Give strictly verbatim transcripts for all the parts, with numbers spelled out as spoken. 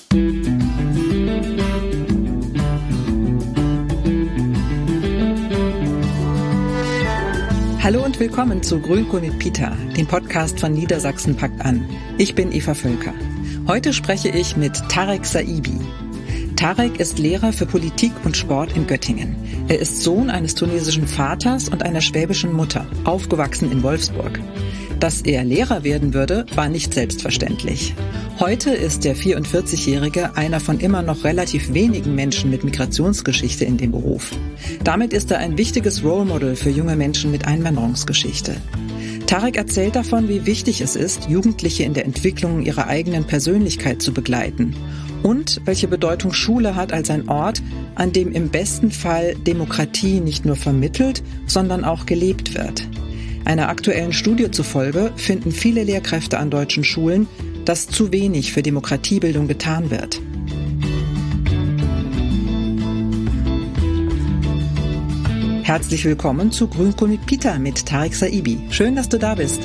Hallo und willkommen zu Grünkohl mit Peter, dem Podcast von Niedersachsen packt an. Ich bin Eva Völker. Heute spreche ich mit Tarek Saibi. Tarek ist Lehrer für Politik und Sport in Göttingen. Er ist Sohn eines tunesischen Vaters und einer schwäbischen Mutter, aufgewachsen in Wolfsburg. Dass er Lehrer werden würde, war nicht selbstverständlich. Heute ist der vierundvierzigjährige einer von immer noch relativ wenigen Menschen mit Migrationsgeschichte in dem Beruf. Damit ist er ein wichtiges Role Model für junge Menschen mit Einwanderungsgeschichte. Tarek erzählt davon, wie wichtig es ist, Jugendliche in der Entwicklung ihrer eigenen Persönlichkeit zu begleiten und welche Bedeutung Schule hat als ein Ort, an dem im besten Fall Demokratie nicht nur vermittelt, sondern auch gelebt wird. Einer aktuellen Studie zufolge finden viele Lehrkräfte an deutschen Schulen, dass zu wenig für Demokratiebildung getan wird. Herzlich willkommen zu Grünkohl mit Peter mit Tarek Saibi. Schön, dass du da bist.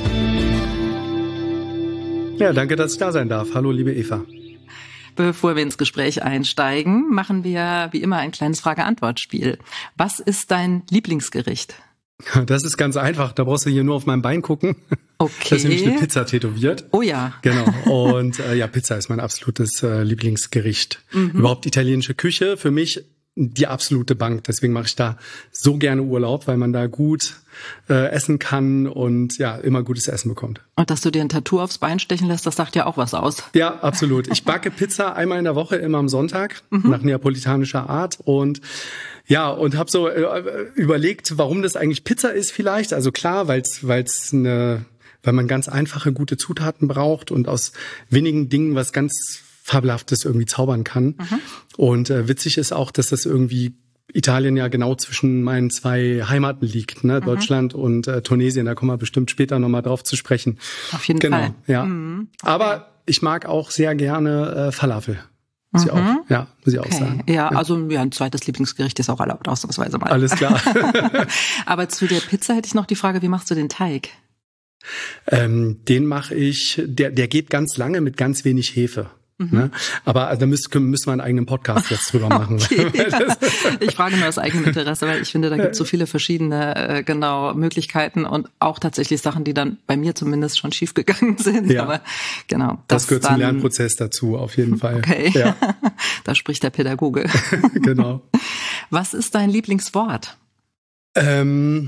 Ja, danke, dass ich da sein darf. Hallo, liebe Eva. Bevor wir ins Gespräch einsteigen, machen wir wie immer ein kleines Frage-Antwort-Spiel. Was ist dein Lieblingsgericht? Das ist ganz einfach. Da brauchst du hier nur auf mein Bein gucken. Okay. Da ist nämlich eine Pizza tätowiert. Oh ja. Genau. Und äh, ja, Pizza ist mein absolutes äh, Lieblingsgericht. Mhm. Überhaupt italienische Küche für mich die absolute Bank. Deswegen mache ich da so gerne Urlaub, weil man da gut äh, essen kann und ja, immer gutes Essen bekommt. Und dass du dir ein Tattoo aufs Bein stechen lässt, das sagt ja auch was aus. Ja, absolut. Ich backe Pizza einmal in der Woche, immer am Sonntag, mhm. nach neapolitanischer Art. Und ja, und habe so äh, überlegt, warum das eigentlich Pizza ist vielleicht. Also klar, weil es weil es eine, weil man ganz einfache, gute Zutaten braucht und aus wenigen Dingen was ganz Fabelhaftes irgendwie zaubern kann. Mhm. Und äh, witzig ist auch, dass das irgendwie Italien ja genau zwischen meinen zwei Heimaten liegt, ne? Mhm. Deutschland und äh, Tunesien. Da kommen wir bestimmt später nochmal drauf zu sprechen. Auf jeden genau, Fall. Ja. Mhm. Okay. Aber ich mag auch sehr gerne äh, Falafel. Muss ich auch, ja, muss ich auch okay. sagen. Ja, ja, also ja, ein zweites Lieblingsgericht ist auch erlaubt, ausnahmsweise mal. Alles klar. Aber zu der Pizza hätte ich noch die Frage, wie machst du den Teig? Ähm, den mache ich, der, der geht ganz lange mit ganz wenig Hefe. Mhm. Ne? Aber da müssen, müssen wir einen eigenen Podcast jetzt drüber machen. Okay, ja. Ich frage nur aus eigenem Interesse, weil ich finde, da gibt es so viele verschiedene äh, genau Möglichkeiten und auch tatsächlich Sachen, die dann bei mir zumindest schon schief gegangen sind. Ja. Aber genau. Das, das gehört dann, zum Lernprozess dazu, auf jeden Fall. Okay, ja. Da spricht der Pädagoge. Genau. Was ist dein Lieblingswort? Ähm...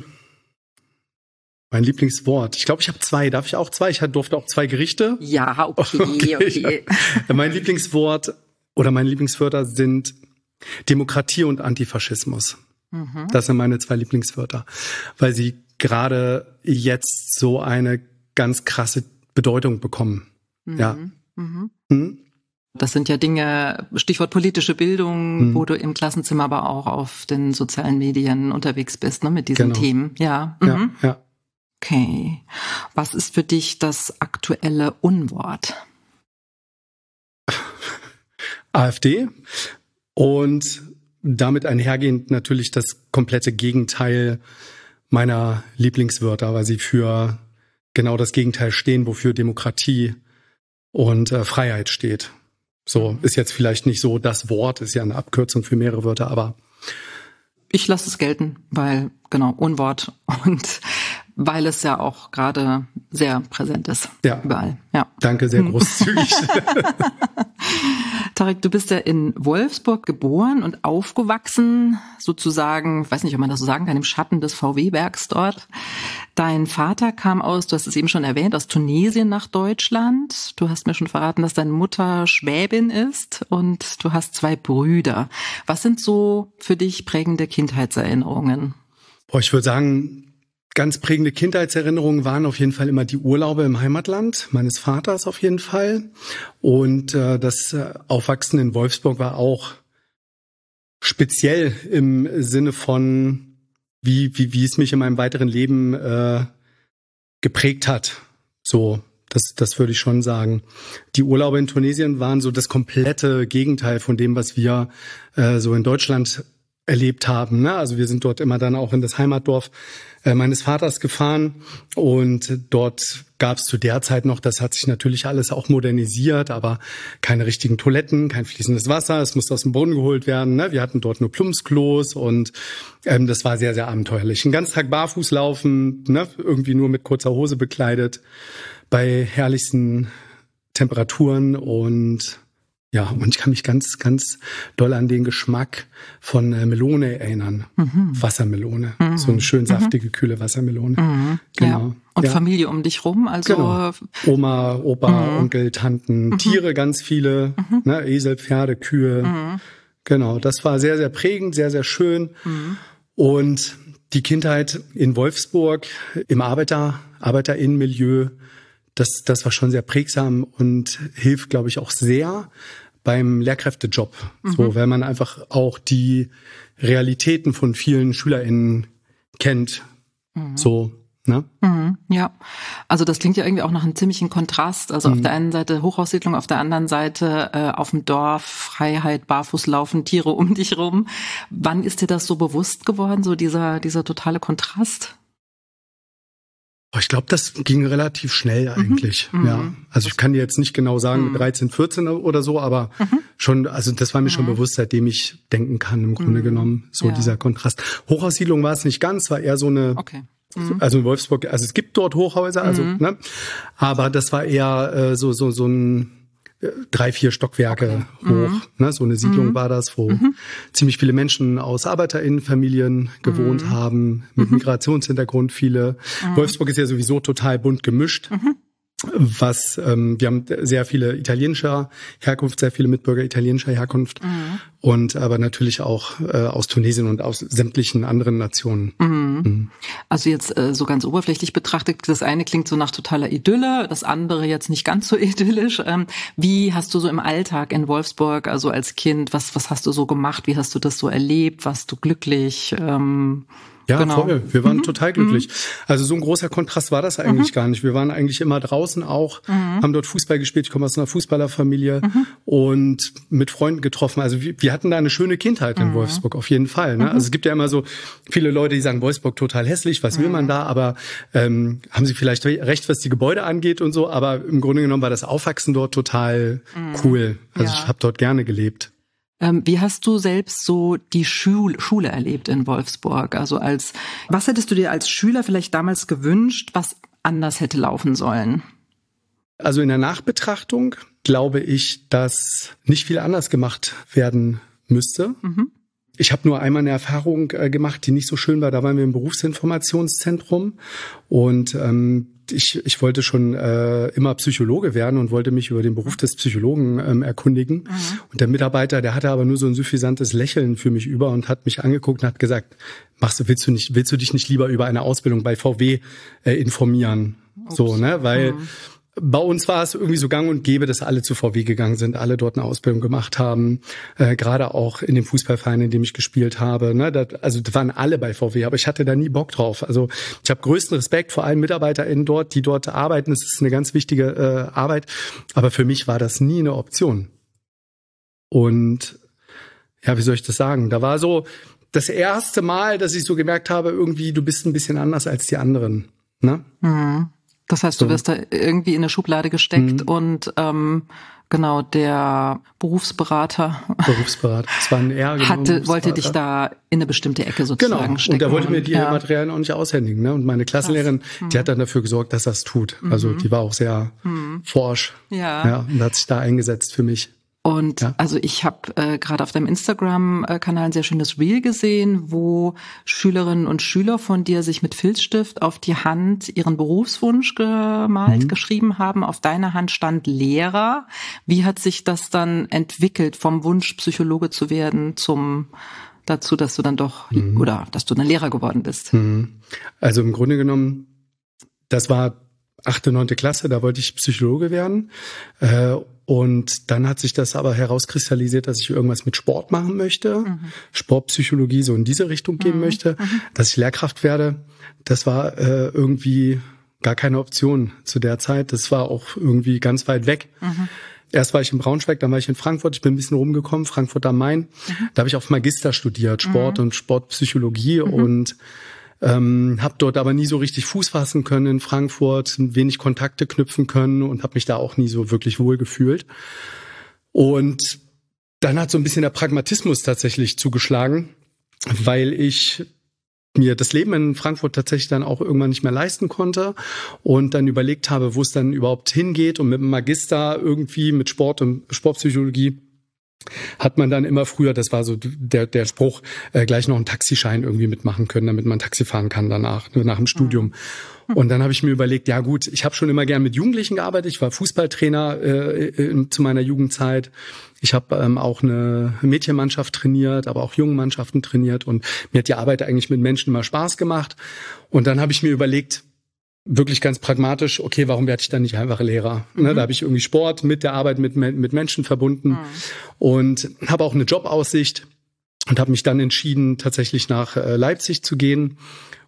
Mein Lieblingswort. Ich glaube, ich habe zwei. Darf ich auch zwei? Ich durfte auch zwei Gerichte. Ja, okay, okay. okay. Ja. Mein Lieblingswort oder meine Lieblingswörter sind Demokratie und Antifaschismus. Mhm. Das sind meine zwei Lieblingswörter, weil sie gerade jetzt so eine ganz krasse Bedeutung bekommen. Mhm. Ja. Mhm. Hm? Das sind ja Dinge, Stichwort politische Bildung, mhm. wo du im Klassenzimmer aber auch auf den sozialen Medien unterwegs bist, ne, mit diesen genau. Themen. Ja. Mhm. Ja, ja. Okay. Was ist für dich das aktuelle Unwort? AfD und damit einhergehend natürlich das komplette Gegenteil meiner Lieblingswörter, weil sie für genau das Gegenteil stehen, wofür Demokratie und äh, Freiheit steht. So, ist jetzt vielleicht nicht so das Wort, ist ja eine Abkürzung für mehrere Wörter, aber ich lasse es gelten, weil, genau, Unwort und weil es ja auch gerade sehr präsent ist. Ja. Überall. Ja. Danke, sehr großzügig. Tarek, du bist ja in Wolfsburg geboren und aufgewachsen, sozusagen, ich weiß nicht, ob man das so sagen kann, im Schatten des V W-Werks dort. Dein Vater kam aus, du hast es eben schon erwähnt, aus Tunesien nach Deutschland. Du hast mir schon verraten, dass deine Mutter Schwäbin ist und du hast zwei Brüder. Was sind so für dich prägende Kindheitserinnerungen? Boah, ich würde sagen, ganz prägende Kindheitserinnerungen waren auf jeden Fall immer die Urlaube im Heimatland meines Vaters auf jeden Fall. Und äh, das äh, Aufwachsen in Wolfsburg war auch speziell im Sinne von, wie wie wie es mich in meinem weiteren Leben äh, geprägt hat. So, das das würde ich schon sagen. Die Urlaube in Tunesien waren so das komplette Gegenteil von dem, was wir äh, so in Deutschland erlebt haben. Ne? Also wir sind dort immer dann auch in das Heimatdorf äh, meines Vaters gefahren und dort gab es zu der Zeit noch, das hat sich natürlich alles auch modernisiert, aber keine richtigen Toiletten, kein fließendes Wasser, es musste aus dem Brunnen geholt werden. Ne? Wir hatten dort nur Plumpsklos und ähm, das war sehr, sehr abenteuerlich. Den ganzen Tag barfuß laufen, ne? Irgendwie nur mit kurzer Hose bekleidet, bei herrlichsten Temperaturen und ja, und ich kann mich ganz, ganz doll an den Geschmack von äh, Melone erinnern. Mhm. Wassermelone. Mhm. So eine schön saftige, mhm. kühle Wassermelone. Mhm. Genau. Ja. Und ja. Familie um dich rum? Also genau. Oma, Opa, mhm. Onkel, Tanten, mhm. Tiere ganz viele, mhm. ne, Esel, Pferde, Kühe. Mhm. Genau, das war sehr, sehr prägend, sehr, sehr schön. Mhm. Und die Kindheit in Wolfsburg im Arbeiter, ArbeiterInnenmilieu, Das, das war schon sehr prägsam und hilft, glaube ich, auch sehr beim Lehrkräftejob. Mhm. So, weil man einfach auch die Realitäten von vielen SchülerInnen kennt. Mhm. So, ne? Mhm, ja. Also das klingt ja irgendwie auch nach einem ziemlichen Kontrast. Also mhm. auf der einen Seite Hochhaussiedlung, auf der anderen Seite äh, auf dem Dorf, Freiheit, barfuß laufen, Tiere um dich rum. Wann ist dir das so bewusst geworden, so dieser, dieser totale Kontrast? Ich glaube, das ging relativ schnell eigentlich. Mhm. Ja, also ich kann dir jetzt nicht genau sagen mhm. mit dreizehn, vierzehn oder so, aber mhm. schon, also das war mir mhm. schon bewusst, seitdem ich denken kann, im Grunde mhm. genommen, so ja. dieser Kontrast. Hochhaussiedlung war es nicht ganz, war eher so eine, okay. mhm. also in Wolfsburg, also es gibt dort Hochhäuser, also, mhm. ne, aber das war eher äh, so so so ein drei, vier Stockwerke okay. hoch. Mhm. Ne, so eine Siedlung mhm. war das, wo mhm. ziemlich viele Menschen aus ArbeiterInnenfamilien gewohnt mhm. haben, mit mhm. Migrationshintergrund viele. Mhm. Wolfsburg ist ja sowieso total bunt gemischt. Mhm. Was ähm, wir haben sehr viele italienischer Herkunft, sehr viele Mitbürger italienischer Herkunft mhm. und aber natürlich auch äh, aus Tunesien und aus sämtlichen anderen Nationen. Mhm. Mhm. Also jetzt äh, so ganz oberflächlich betrachtet, das eine klingt so nach totaler Idylle, das andere jetzt nicht ganz so idyllisch. Ähm, wie hast du so im Alltag in Wolfsburg, also als Kind, was was hast du so gemacht? Wie hast du das so erlebt? Warst du glücklich? Ähm, Ja, genau. voll. Wir waren mhm. total glücklich. Mhm. Also so ein großer Kontrast war das eigentlich mhm. gar nicht. Wir waren eigentlich immer draußen auch, mhm. haben dort Fußball gespielt. Ich komme aus einer Fußballerfamilie mhm. und mit Freunden getroffen. Also wir, wir hatten da eine schöne Kindheit in mhm. Wolfsburg, auf jeden Fall. Ne? Mhm. Also es gibt ja immer so viele Leute, die sagen, Wolfsburg total hässlich, was mhm. will man da? Aber ähm, haben sie vielleicht recht, was die Gebäude angeht und so. Aber im Grunde genommen war das Aufwachsen dort total mhm. cool. Also ja. ich habe dort gerne gelebt. Wie hast du selbst so die Schule, Schule erlebt in Wolfsburg? Also als, was hättest du dir als Schüler vielleicht damals gewünscht, was anders hätte laufen sollen? Also in der Nachbetrachtung glaube ich, dass nicht viel anders gemacht werden müsste. Mhm. Ich habe nur einmal eine Erfahrung äh, gemacht, die nicht so schön war. Da waren wir im Berufsinformationszentrum und ähm, ich, ich wollte schon äh, immer Psychologe werden und wollte mich über den Beruf des Psychologen ähm, erkundigen. Mhm. Und der Mitarbeiter, der hatte aber nur so ein suffisantes Lächeln für mich über und hat mich angeguckt und hat gesagt, machst du, willst du nicht, willst du dich nicht lieber über eine Ausbildung bei V W äh, informieren? Ups. So, ne, weil mhm. bei uns war es irgendwie so gang und gäbe, dass alle zu V W gegangen sind, alle dort eine Ausbildung gemacht haben, äh, gerade auch in dem Fußballverein, in dem ich gespielt habe. Ne? Das, also das waren alle bei V W, aber ich hatte da nie Bock drauf. Also ich habe größten Respekt vor allen MitarbeiterInnen dort, die dort arbeiten. Das ist eine ganz wichtige äh, Arbeit, aber für mich war das nie eine Option. Und ja, wie soll ich das sagen? Da war so das erste Mal, dass ich so gemerkt habe, irgendwie, du bist ein bisschen anders als die anderen. Ne? Mhm. Das heißt, du so. wirst da irgendwie in eine Schublade gesteckt mhm. und ähm, genau, der Berufsberater, Berufsberater, das war ein R, hatte, wollte dich da in eine bestimmte Ecke sozusagen genau. stecken. Und der wollte mir die ja. Materialien auch nicht aushändigen. Ne? Und meine Klassenlehrerin, mhm. die hat dann dafür gesorgt, dass das tut. Mhm. Also die war auch sehr mhm. forsch ja. Ja, und hat sich da eingesetzt für mich. Und ja. also ich habe äh, gerade auf deinem Instagram-Kanal ein sehr schönes Reel gesehen, wo Schülerinnen und Schüler von dir sich mit Filzstift auf die Hand ihren Berufswunsch gemalt, mhm. geschrieben haben. Auf deiner Hand stand Lehrer. Wie hat sich das dann entwickelt, vom Wunsch, Psychologe zu werden, zum dazu, dass du dann doch, mhm. oder dass du dann Lehrer geworden bist? Mhm. Also im Grunde genommen, das war achte, neunte Klasse, da wollte ich Psychologe werden. Äh, Und dann hat sich das aber herauskristallisiert, dass ich irgendwas mit Sport machen möchte, mhm. Sportpsychologie so in diese Richtung gehen mhm. möchte, mhm. dass ich Lehrkraft werde. Das war äh, irgendwie gar keine Option zu der Zeit. Das war auch irgendwie ganz weit weg. Mhm. erst war ich in Braunschweig, dann war ich in Frankfurt. Ich bin ein bisschen rumgekommen, Frankfurt am Main. Mhm. Da habe ich auf Magister studiert, Sport mhm. und Sportpsychologie mhm. und ähm, habe dort aber nie so richtig Fuß fassen können in Frankfurt, wenig Kontakte knüpfen können und habe mich da auch nie so wirklich wohl gefühlt. Und dann hat so ein bisschen der Pragmatismus tatsächlich zugeschlagen, weil ich mir das Leben in Frankfurt tatsächlich dann auch irgendwann nicht mehr leisten konnte und dann überlegt habe, wo es dann überhaupt hingeht. Und mit dem Magister irgendwie mit Sport und Sportpsychologie hat man dann immer früher, das war so der der Spruch, äh, gleich noch einen Taxischein irgendwie mitmachen können, damit man Taxi fahren kann danach, nur nach dem Studium. Mhm. Und dann habe ich mir überlegt, ja gut, ich habe schon immer gern mit Jugendlichen gearbeitet. Ich war Fußballtrainer äh, äh, zu meiner Jugendzeit. Ich habe ähm, auch eine Mädchenmannschaft trainiert, aber auch Jungenmannschaften trainiert. Und mir hat die Arbeit eigentlich mit Menschen immer Spaß gemacht. Und dann habe ich mir überlegt, wirklich ganz pragmatisch, okay, warum werde ich dann nicht einfach Lehrer? Mhm. Ne, da habe ich irgendwie Sport mit der Arbeit mit, mit Menschen verbunden mhm. und habe auch eine Jobaussicht und habe mich dann entschieden, tatsächlich nach äh, Leipzig zu gehen.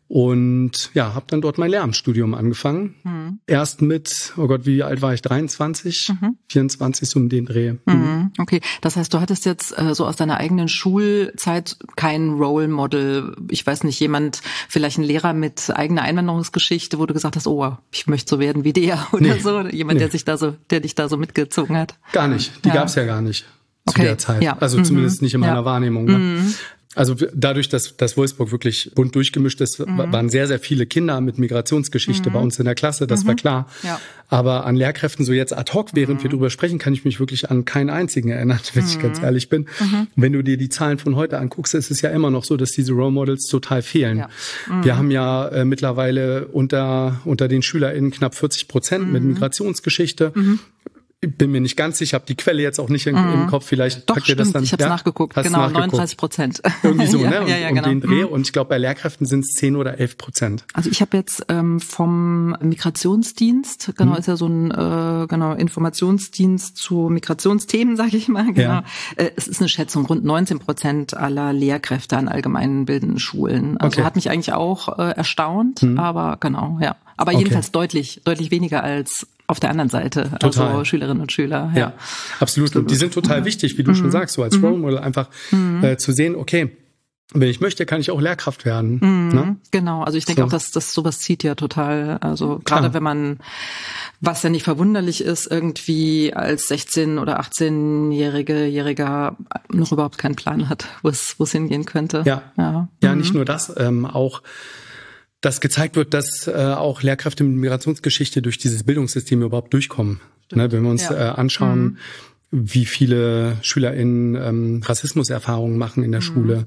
Und ja, habe dann dort mein Lehramtsstudium angefangen. Mhm. Erst mit, oh Gott, wie alt war ich? dreiundzwanzig, mhm. vierundzwanzig, so um den Dreh. Mhm. Okay, das heißt, du hattest jetzt äh, so aus deiner eigenen Schulzeit kein Role Model. Ich weiß nicht, jemand, vielleicht ein Lehrer mit eigener Einwanderungsgeschichte, wo du gesagt hast, oh, ich möchte so werden wie der oder nee. so. Jemand, nee. der sich da so, der dich da so mitgezogen hat. Gar nicht. Die ja. gab's ja gar nicht zu okay. der Zeit. Ja. Also mhm. zumindest nicht in meiner ja. Wahrnehmung. Ne? Mhm. Also dadurch, dass, dass Wolfsburg wirklich bunt durchgemischt ist, mhm. waren sehr, sehr viele Kinder mit Migrationsgeschichte mhm. bei uns in der Klasse, das mhm. war klar. Ja. Aber an Lehrkräften so jetzt ad hoc, während mhm. wir drüber sprechen, kann ich mich wirklich an keinen einzigen erinnern, wenn mhm. ich ganz ehrlich bin. Mhm. Wenn du dir die Zahlen von heute anguckst, ist es ja immer noch so, dass diese Role Models total fehlen. Ja. Mhm. Wir haben ja äh, mittlerweile unter, unter den SchülerInnen knapp vierzig Prozent mhm. mit Migrationsgeschichte. Mhm. Ich bin mir nicht ganz sicher, habe die Quelle jetzt auch nicht in, mhm. im Kopf. Vielleicht Doch, packt ihr das dann. Ich habe es ja? nachgeguckt. Hast genau, neununddreißig Prozent. Irgendwie so, ja, ne? Um, ja, ja, um genau. den Dreh. Mhm. Und ich glaube, bei Lehrkräften sind es zehn oder elf Prozent. Also ich habe jetzt ähm, vom Migrationsdienst, genau, mhm. ist ja so ein äh, genau Informationsdienst zu Migrationsthemen, sage ich mal. Genau. Ja. Äh, es ist eine Schätzung, rund neunzehn Prozent aller Lehrkräfte an allgemeinen bildenden Schulen. Also okay. hat mich eigentlich auch äh, erstaunt, mhm. aber genau, ja. Aber okay. jedenfalls deutlich, deutlich weniger als auf der anderen Seite, total. Also Schülerinnen und Schüler. Ja, ja absolut. Und die sind total wichtig, wie du mhm. schon sagst, so als mhm. Role Model einfach mhm. äh, zu sehen, okay, wenn ich möchte, kann ich auch Lehrkraft werden. Mhm. Ne? Genau, also ich denke so. auch, dass das sowas zieht ja total. Also gerade wenn man, was ja nicht verwunderlich ist, irgendwie als sechzehn- oder achtzehnjährige Jähriger noch überhaupt keinen Plan hat, wo es wo es hingehen könnte. Ja, ja, ja mhm. nicht nur das, ähm, auch dass gezeigt wird, dass äh, auch Lehrkräfte mit Migrationsgeschichte durch dieses Bildungssystem überhaupt durchkommen. Ne, wenn wir uns ja. äh, anschauen, mhm. wie viele SchülerInnen ähm, Rassismuserfahrungen machen in der mhm. Schule.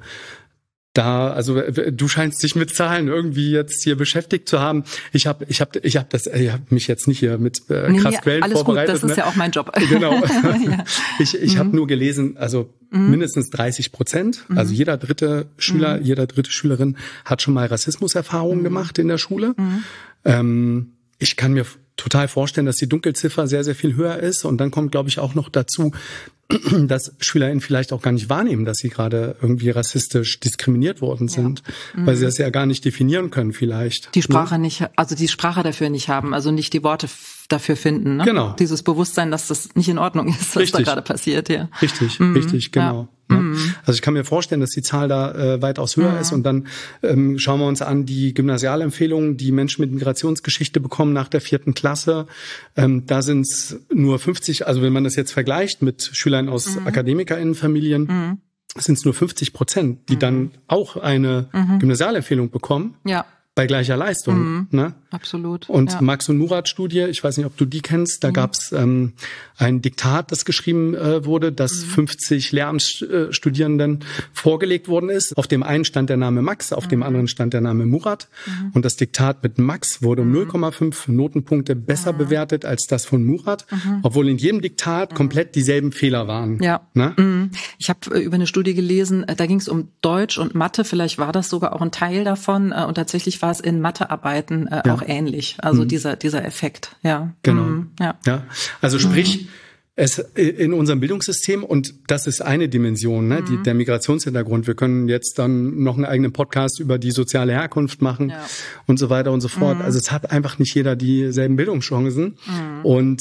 Da, also du scheinst dich mit Zahlen irgendwie jetzt hier beschäftigt zu haben. Ich habe, ich habe, ich habe das, ich habe mich jetzt nicht hier mit äh, krass nee, Quellen alles vorbereitet. Gut, das ist ne? ja auch mein Job. Genau. ja. Ich, ich mhm. habe nur gelesen, also mhm. mindestens dreißig Prozent, mhm. also jeder dritte Schüler, mhm. jeder dritte Schülerin hat schon mal Rassismuserfahrungen mhm. gemacht in der Schule. Mhm. Ähm, ich kann mir total vorstellen, dass die Dunkelziffer sehr, sehr viel höher ist. Und dann kommt, glaube ich, auch noch dazu, dass SchülerInnen vielleicht auch gar nicht wahrnehmen, dass sie gerade irgendwie rassistisch diskriminiert worden sind, ja. weil sie das ja gar nicht definieren können vielleicht. Die Sprache ne? nicht, also die Sprache dafür nicht haben, also nicht die Worte f- dafür finden. Ne? Genau. Dieses Bewusstsein, dass das nicht in Ordnung ist, was richtig. da gerade passiert. Ja. Richtig, mhm. richtig, genau. Ja. Mhm. Also ich kann mir vorstellen, dass die Zahl da äh, weitaus höher mhm. ist. Und dann ähm, schauen wir uns an die Gymnasialempfehlungen, die Menschen mit Migrationsgeschichte bekommen nach der vierten Klasse. Ähm, da sind es nur fünfzig, also wenn man das jetzt vergleicht mit Schülern aus mhm. AkademikerInnenfamilien, mhm. sind es nur fünfzig Prozent, die mhm. dann auch eine mhm. Gymnasialempfehlung bekommen. Ja. Bei gleicher Leistung. Mhm, ne? Absolut. Und ja. Max und Murat-Studie, ich weiß nicht, ob du die kennst, da mhm. gab es ähm, ein Diktat, das geschrieben äh, wurde, das mhm. fünfzig Lehramtsstudierenden vorgelegt worden ist. Auf dem einen stand der Name Max, auf mhm. dem anderen stand der Name Murat. Mhm. Und das Diktat mit Max wurde um mhm. null Komma fünf Notenpunkte besser mhm. bewertet als das von Murat, mhm. obwohl in jedem Diktat mhm. komplett dieselben Fehler waren. Ja. Ne? Mhm. Ich habe über eine Studie gelesen, da ging es um Deutsch und Mathe, vielleicht war das sogar auch ein Teil davon und tatsächlich war es in Mathearbeiten äh, ja. auch ähnlich. Also mhm. dieser dieser Effekt, ja. Genau. Mhm. Ja. ja. Also sprich, mhm. es in unserem Bildungssystem, und das ist eine Dimension, ne, mhm. die, der Migrationshintergrund. Wir können jetzt dann noch einen eigenen Podcast über die soziale Herkunft machen ja. und so weiter und so fort. Mhm. Also es hat einfach nicht jeder dieselben Bildungschancen. Mhm. Und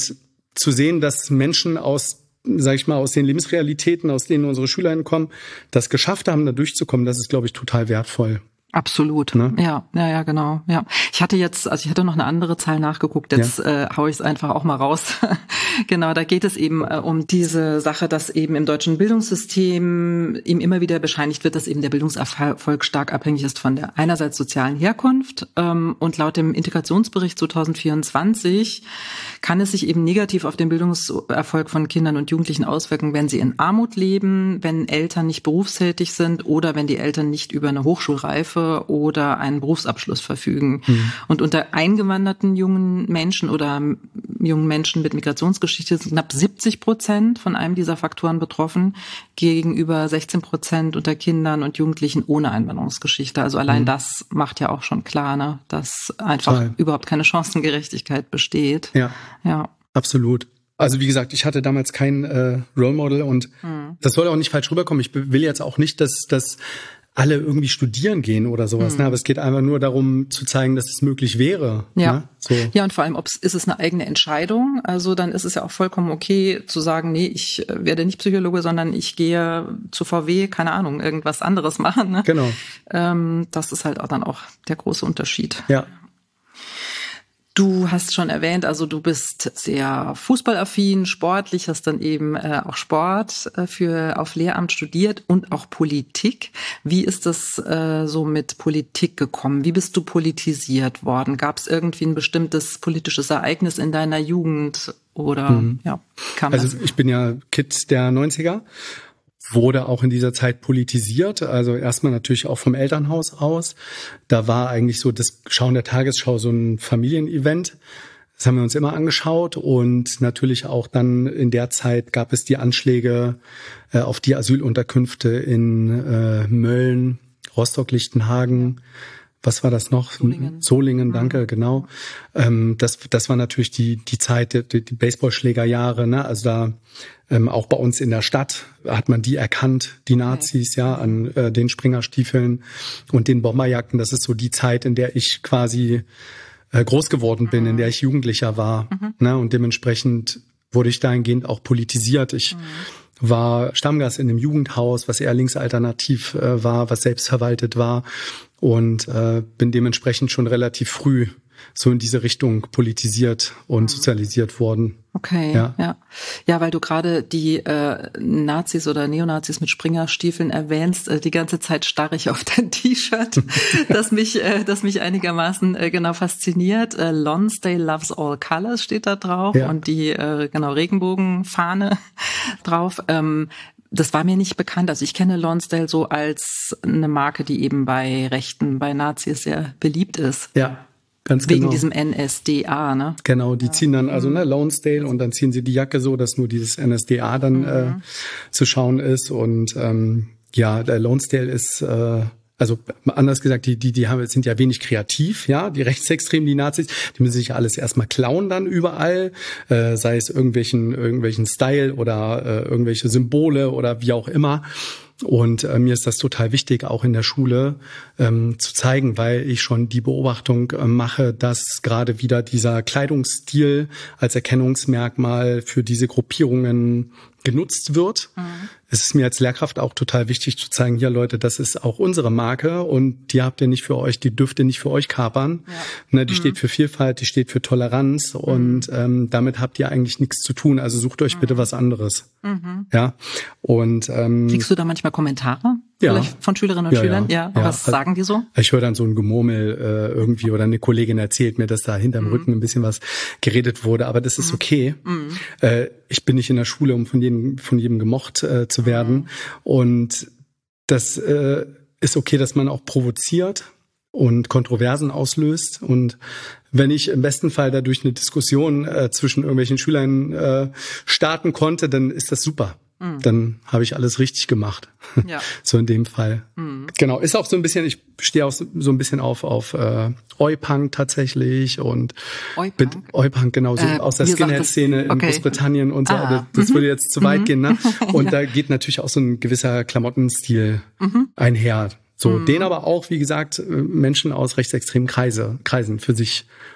zu sehen, dass Menschen aus, sag ich mal, aus den Lebensrealitäten, aus denen unsere Schülerinnen kommen, das geschafft haben, da durchzukommen, das ist, glaube ich, total wertvoll. Absolut, ne? ja, ja, ja, genau, ja. Ich hatte jetzt, also ich hatte noch eine andere Zahl nachgeguckt, jetzt ja. äh, hau ich es einfach auch mal raus. Genau, da geht es eben äh, um diese Sache, dass eben im deutschen Bildungssystem ihm immer wieder bescheinigt wird, dass eben der Bildungserfolg stark abhängig ist von der einerseits sozialen Herkunft ähm, und laut dem Integrationsbericht zwanzig vierundzwanzig kann es sich eben negativ auf den Bildungserfolg von Kindern und Jugendlichen auswirken, wenn sie in Armut leben, wenn Eltern nicht berufstätig sind oder wenn die Eltern nicht über eine Hochschulreife oder einen Berufsabschluss verfügen. Mhm. Und unter eingewanderten jungen Menschen oder jungen Menschen mit Migrationsgeschichte sind knapp siebzig Prozent von einem dieser Faktoren betroffen, gegenüber sechzehn Prozent unter Kindern und Jugendlichen ohne Einwanderungsgeschichte. Also allein mhm. das macht ja auch schon klar, ne, dass einfach Toll. überhaupt keine Chancengerechtigkeit besteht. Ja, ja. absolut. Also wie gesagt, ich hatte damals kein äh, Role Model und mhm. das soll auch nicht falsch rüberkommen. Ich will jetzt auch nicht, dass dass alle irgendwie studieren gehen oder sowas, hm. ne? Aber es geht einfach nur darum zu zeigen, dass es möglich wäre. Ja, ne? So. Ja, und vor allem, ob's, ist es eine eigene Entscheidung? Also dann ist es ja auch vollkommen okay zu sagen, nee, ich werde nicht Psychologe, sondern ich gehe zu V W, keine Ahnung, irgendwas anderes machen. Ne? Genau. Ähm, das ist halt auch dann auch der große Unterschied. Ja. Du hast schon erwähnt, also du bist sehr fußballaffin, sportlich, hast dann eben äh, auch Sport äh, für auf Lehramt studiert und auch Politik. Wie ist das äh, so mit Politik gekommen? Wie bist du politisiert worden? Gab es irgendwie ein bestimmtes politisches Ereignis in deiner Jugend oder mhm. ja, kam Also das? Ich bin ja Kind der neunziger. Wurde auch in dieser Zeit politisiert, also erstmal natürlich auch vom Elternhaus aus. Da war eigentlich so das Schauen der Tagesschau so ein Familienevent. Das haben wir uns immer angeschaut und natürlich auch dann in der Zeit gab es die Anschläge äh, auf die Asylunterkünfte in äh, Mölln, Rostock-Lichtenhagen. Was war das noch? Solingen. Solingen, danke, mhm. genau. Ähm, das, das war natürlich die, die Zeit, die, die Baseballschlägerjahre, ne? Also da, ähm, auch bei uns in der Stadt hat man die erkannt, die Nazis, okay. ja, an äh, den Springerstiefeln und den Bomberjacken. Das ist so die Zeit, in der ich quasi äh, groß geworden bin, mhm. in der ich Jugendlicher war, mhm. ne? Und dementsprechend wurde ich dahingehend auch politisiert. Ich mhm. war Stammgast in einem Jugendhaus, was eher linksalternativ äh, war, was selbstverwaltet war. Und äh, bin dementsprechend schon relativ früh so in diese Richtung politisiert und sozialisiert worden. Okay, ja, ja, ja, weil du gerade die äh, Nazis oder Neonazis mit Springerstiefeln erwähnst. Äh, die ganze Zeit starre ich auf dein T-Shirt, das mich, äh, das mich einigermaßen äh, genau fasziniert. Äh, Lonsdale loves all colors steht da drauf ja. und die äh, genau Regenbogenfahne drauf. Ähm, Das war mir nicht bekannt. Also ich kenne Lonsdale so als eine Marke, die eben bei Rechten, bei Nazis sehr beliebt ist. Ja, ganz Wegen genau. diesem N S D A, ne? Genau, die ja. ziehen dann also ne Lonsdale und dann ziehen sie die Jacke so, dass nur dieses N S D A dann mhm. äh, zu schauen ist. Und ähm, ja, der Lonsdale ist äh, Also anders gesagt, die die die haben sind ja wenig kreativ, ja, die Rechtsextremen, die Nazis, die müssen sich alles erstmal klauen dann überall, äh, sei es irgendwelchen irgendwelchen Style oder äh, irgendwelche Symbole oder wie auch immer. Und äh, mir ist das total wichtig, auch in der Schule ähm, zu zeigen, weil ich schon die Beobachtung äh, mache, dass gerade wieder dieser Kleidungsstil als Erkennungsmerkmal für diese Gruppierungen genutzt wird. Mhm. Es ist mir als Lehrkraft auch total wichtig zu zeigen, hier Leute, das ist auch unsere Marke und die habt ihr nicht für euch, die dürft ihr nicht für euch kapern. Ja. Ne, die mhm. steht für Vielfalt, die steht für Toleranz und mhm. ähm, damit habt ihr eigentlich nichts zu tun. Also sucht euch mhm. bitte was anderes. Mhm. Ja. Und ähm, kriegst du da manchmal Kommentare? Ja. Vielleicht von Schülerinnen und ja, Schülern? Ja. ja. ja. Was sagen die so? Ich höre dann so ein Gemurmel äh, irgendwie oder eine Kollegin erzählt mir, dass da hinterm mhm. Rücken ein bisschen was geredet wurde, aber das ist mhm. okay. Mhm. Äh, ich bin nicht in der Schule, um von jedem von jedem gemocht äh, zu werden mhm. und das äh, ist okay, dass man auch provoziert und Kontroversen auslöst und wenn ich im besten Fall dadurch eine Diskussion äh, zwischen irgendwelchen Schülern äh, starten konnte, dann ist das super. Mhm. Dann habe ich alles richtig gemacht. Ja. So in dem Fall. Mhm. Genau, ist auch so ein bisschen, ich stehe auch so, so ein bisschen auf auf äh, Oi-Punk tatsächlich und Oi-Punk, Oi-Punk genau, so äh, aus der Skinhead-Szene in okay. Großbritannien und so. Ah. Das mhm. würde jetzt zu weit mhm. gehen, ne? Und ja. da geht natürlich auch so ein gewisser Klamottenstil mhm. einher. So, mhm. den aber auch, wie gesagt, Menschen aus rechtsextremen Kreise, Kreisen für sich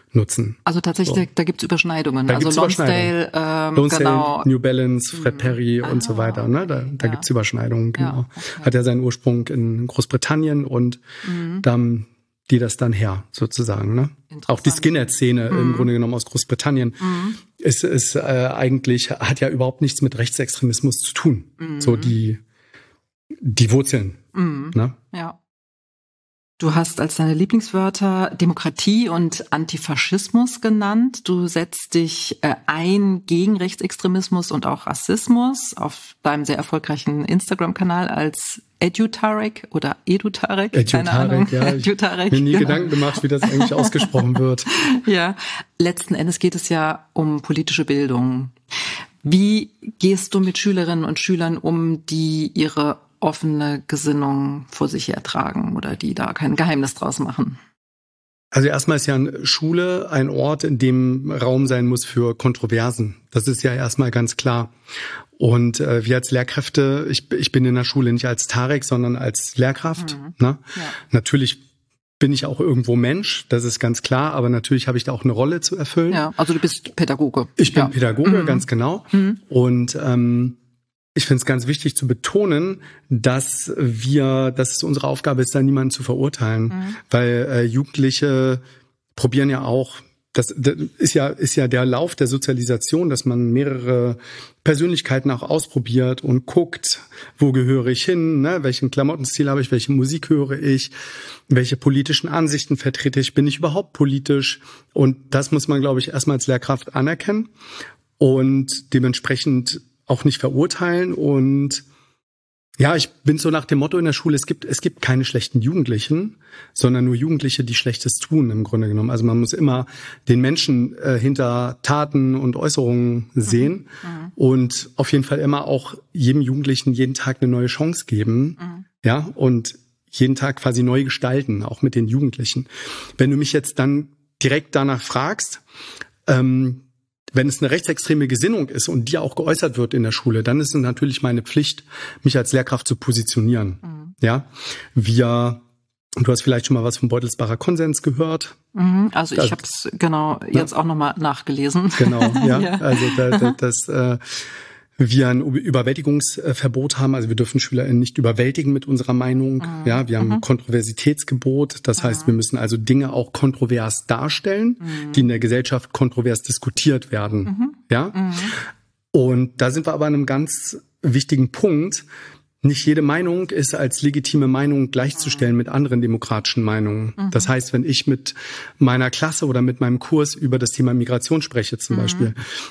nutzen. Also tatsächlich, so. Da gibt's Überschneidungen. Da also gibt's Lonsdale, ähm, Lonsdale, genau. New Balance, Fred mhm. Perry und ah, so weiter. Ne? Da, da ja. gibt's Überschneidungen, genau. Ja, okay. Hat ja seinen Ursprung in Großbritannien und mhm. dann die das dann her, sozusagen. Ne? Auch die Skinhead-Szene mhm. im Grunde genommen aus Großbritannien mhm. ist, ist äh, eigentlich, hat ja überhaupt nichts mit Rechtsextremismus zu tun. Mhm. So die, die Wurzeln. Mhm. Ne? Ja. Du hast als deine Lieblingswörter Demokratie und Antifaschismus genannt. Du setzt dich äh, ein gegen Rechtsextremismus und auch Rassismus auf deinem sehr erfolgreichen Instagram-Kanal als EduTarek oder EduTarek. EduTarek, ja. EduTarek, ich habe mir nie genau. Gedanken gemacht, wie das eigentlich ausgesprochen wird. Ja, letzten Endes geht es ja um politische Bildung. Wie gehst du mit Schülerinnen und Schülern um, die ihre offene Gesinnung vor sich hertragen oder die da kein Geheimnis draus machen? Also erstmal ist ja eine Schule ein Ort, in dem Raum sein muss für Kontroversen. Das ist ja erstmal ganz klar. Und äh, wir als Lehrkräfte, ich, ich bin in der Schule nicht als Tarek, sondern als Lehrkraft. Mhm. Ne? Ja. Natürlich bin ich auch irgendwo Mensch, das ist ganz klar, aber natürlich habe ich da auch eine Rolle zu erfüllen. Ja, also du bist Pädagoge. Ich bin ja. Pädagoge, mhm. ganz genau. Mhm. Und ähm, ich finde es ganz wichtig zu betonen, dass wir, dass es unsere Aufgabe ist, da niemanden zu verurteilen, mhm. weil äh, Jugendliche probieren ja auch, das, das ist ja ist ja der Lauf der Sozialisation, dass man mehrere Persönlichkeiten auch ausprobiert und guckt, wo gehöre ich hin, ne? Welchen Klamottenstil habe ich, welche Musik höre ich, welche politischen Ansichten vertrete ich, bin ich überhaupt politisch? Und das muss man, glaube ich, erstmal als Lehrkraft anerkennen und dementsprechend auch nicht verurteilen. Und ja, ich bin so nach dem Motto in der Schule, es gibt es gibt keine schlechten Jugendlichen, sondern nur Jugendliche, die Schlechtes tun im Grunde genommen. Also man muss immer den Menschen äh, hinter Taten und Äußerungen sehen mhm. und auf jeden Fall immer auch jedem Jugendlichen jeden Tag eine neue Chance geben, mhm. ja, und jeden Tag quasi neu gestalten, auch mit den Jugendlichen. Wenn du mich jetzt dann direkt danach fragst, ähm, wenn es eine rechtsextreme Gesinnung ist und die auch geäußert wird in der Schule, dann ist es natürlich meine Pflicht, mich als Lehrkraft zu positionieren. Mhm. Ja, wir, du hast vielleicht schon mal was vom Beutelsbacher Konsens gehört. Mhm, also ich habe es genau jetzt ja. auch nochmal nachgelesen. Genau, ja, ja. also da, da, das äh, wir ein Überwältigungsverbot haben, also wir dürfen SchülerInnen nicht überwältigen mit unserer Meinung. Mhm. Ja, wir haben ein Kontroversitätsgebot, das heißt, mhm. wir müssen also Dinge auch kontrovers darstellen, mhm. die in der Gesellschaft kontrovers diskutiert werden. Mhm. Ja, mhm. und da sind wir aber an einem ganz wichtigen Punkt. Nicht jede Meinung ist als legitime Meinung gleichzustellen mit anderen demokratischen Meinungen. Mhm. Das heißt, wenn ich mit meiner Klasse oder mit meinem Kurs über das Thema Migration spreche zum mhm. Beispiel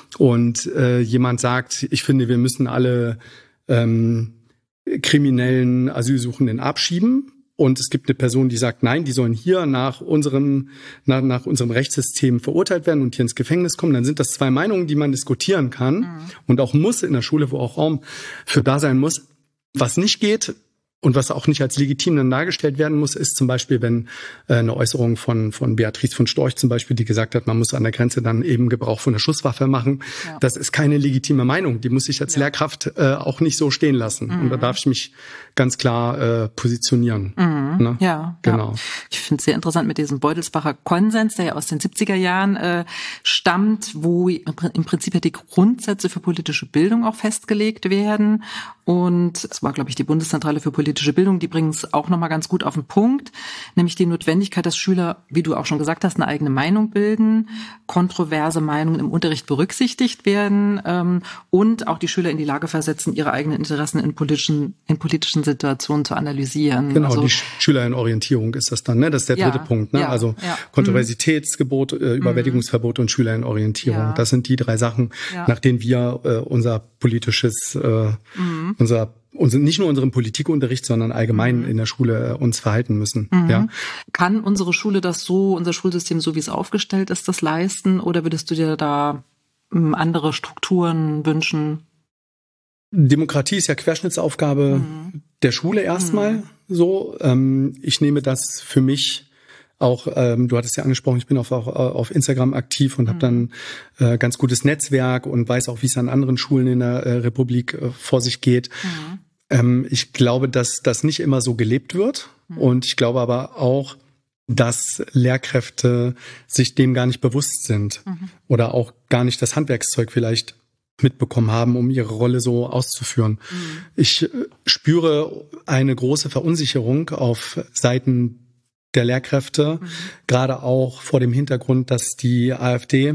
und äh, jemand sagt, ich finde, wir müssen alle ähm, kriminellen Asylsuchenden abschieben und es gibt eine Person, die sagt, nein, die sollen hier nach unserem, nach, nach unserem Rechtssystem verurteilt werden und hier ins Gefängnis kommen, dann sind das zwei Meinungen, die man diskutieren kann mhm. und auch muss in der Schule, wo auch Raum für da sein muss. Was nicht geht und was auch nicht als legitim dann dargestellt werden muss, ist zum Beispiel, wenn äh, eine Äußerung von von Beatrice von Storch zum Beispiel, die gesagt hat, man muss an der Grenze dann eben Gebrauch von einer Schusswaffe machen. Ja. Das ist keine legitime Meinung. Die muss ich als ja. Lehrkraft äh, auch nicht so stehen lassen. Mhm. Und da darf ich mich ganz klar äh, positionieren. Mhm. Ne? Ja, genau. Ja. Ich finde es sehr interessant mit diesem Beutelsbacher Konsens, der ja aus den siebziger Jahren äh, stammt, wo im Prinzip ja die Grundsätze für politische Bildung auch festgelegt werden. Und es war, glaube ich, die Bundeszentrale für politische Bildung, die bringen es auch nochmal ganz gut auf den Punkt, nämlich die Notwendigkeit, dass Schüler, wie du auch schon gesagt hast, eine eigene Meinung bilden, kontroverse Meinungen im Unterricht berücksichtigt werden ähm, und auch die Schüler in die Lage versetzen, ihre eigenen Interessen in politischen, in politischen Situationen zu analysieren. Genau, also, die Schülerinnenorientierung ist das dann, ne? Das ist der dritte ja, Punkt, ne? Ja, also ja. Kontroversitätsgebot, äh, Überwältigungsverbot mhm. und Schülerinnenorientierung. Ja. Das sind die drei Sachen, ja. nach denen wir äh, unser politisches äh, mhm. unser, unser, nicht nur unseren Politikunterricht, sondern allgemein mhm. in der Schule äh, uns verhalten müssen. Mhm. Ja. Kann unsere Schule das so, unser Schulsystem, so wie es aufgestellt ist, das leisten? Oder würdest du dir da ähm, andere Strukturen wünschen? Demokratie ist ja Querschnittsaufgabe mhm. der Schule erstmal mhm. so. Ähm, ich nehme das für mich auch, ähm, du hattest ja angesprochen, ich bin auf, auch auf Instagram aktiv und mhm. habe dann äh, ganz gutes Netzwerk und weiß auch, wie es an anderen Schulen in der äh, Republik äh, vor sich geht. Mhm. Ähm, ich glaube, dass das nicht immer so gelebt wird mhm. und ich glaube aber auch, dass Lehrkräfte sich dem gar nicht bewusst sind mhm. oder auch gar nicht das Handwerkszeug vielleicht mitbekommen haben, um ihre Rolle so auszuführen. Mhm. Ich spüre eine große Verunsicherung auf Seiten der Lehrkräfte, mhm. gerade auch vor dem Hintergrund, dass die AfD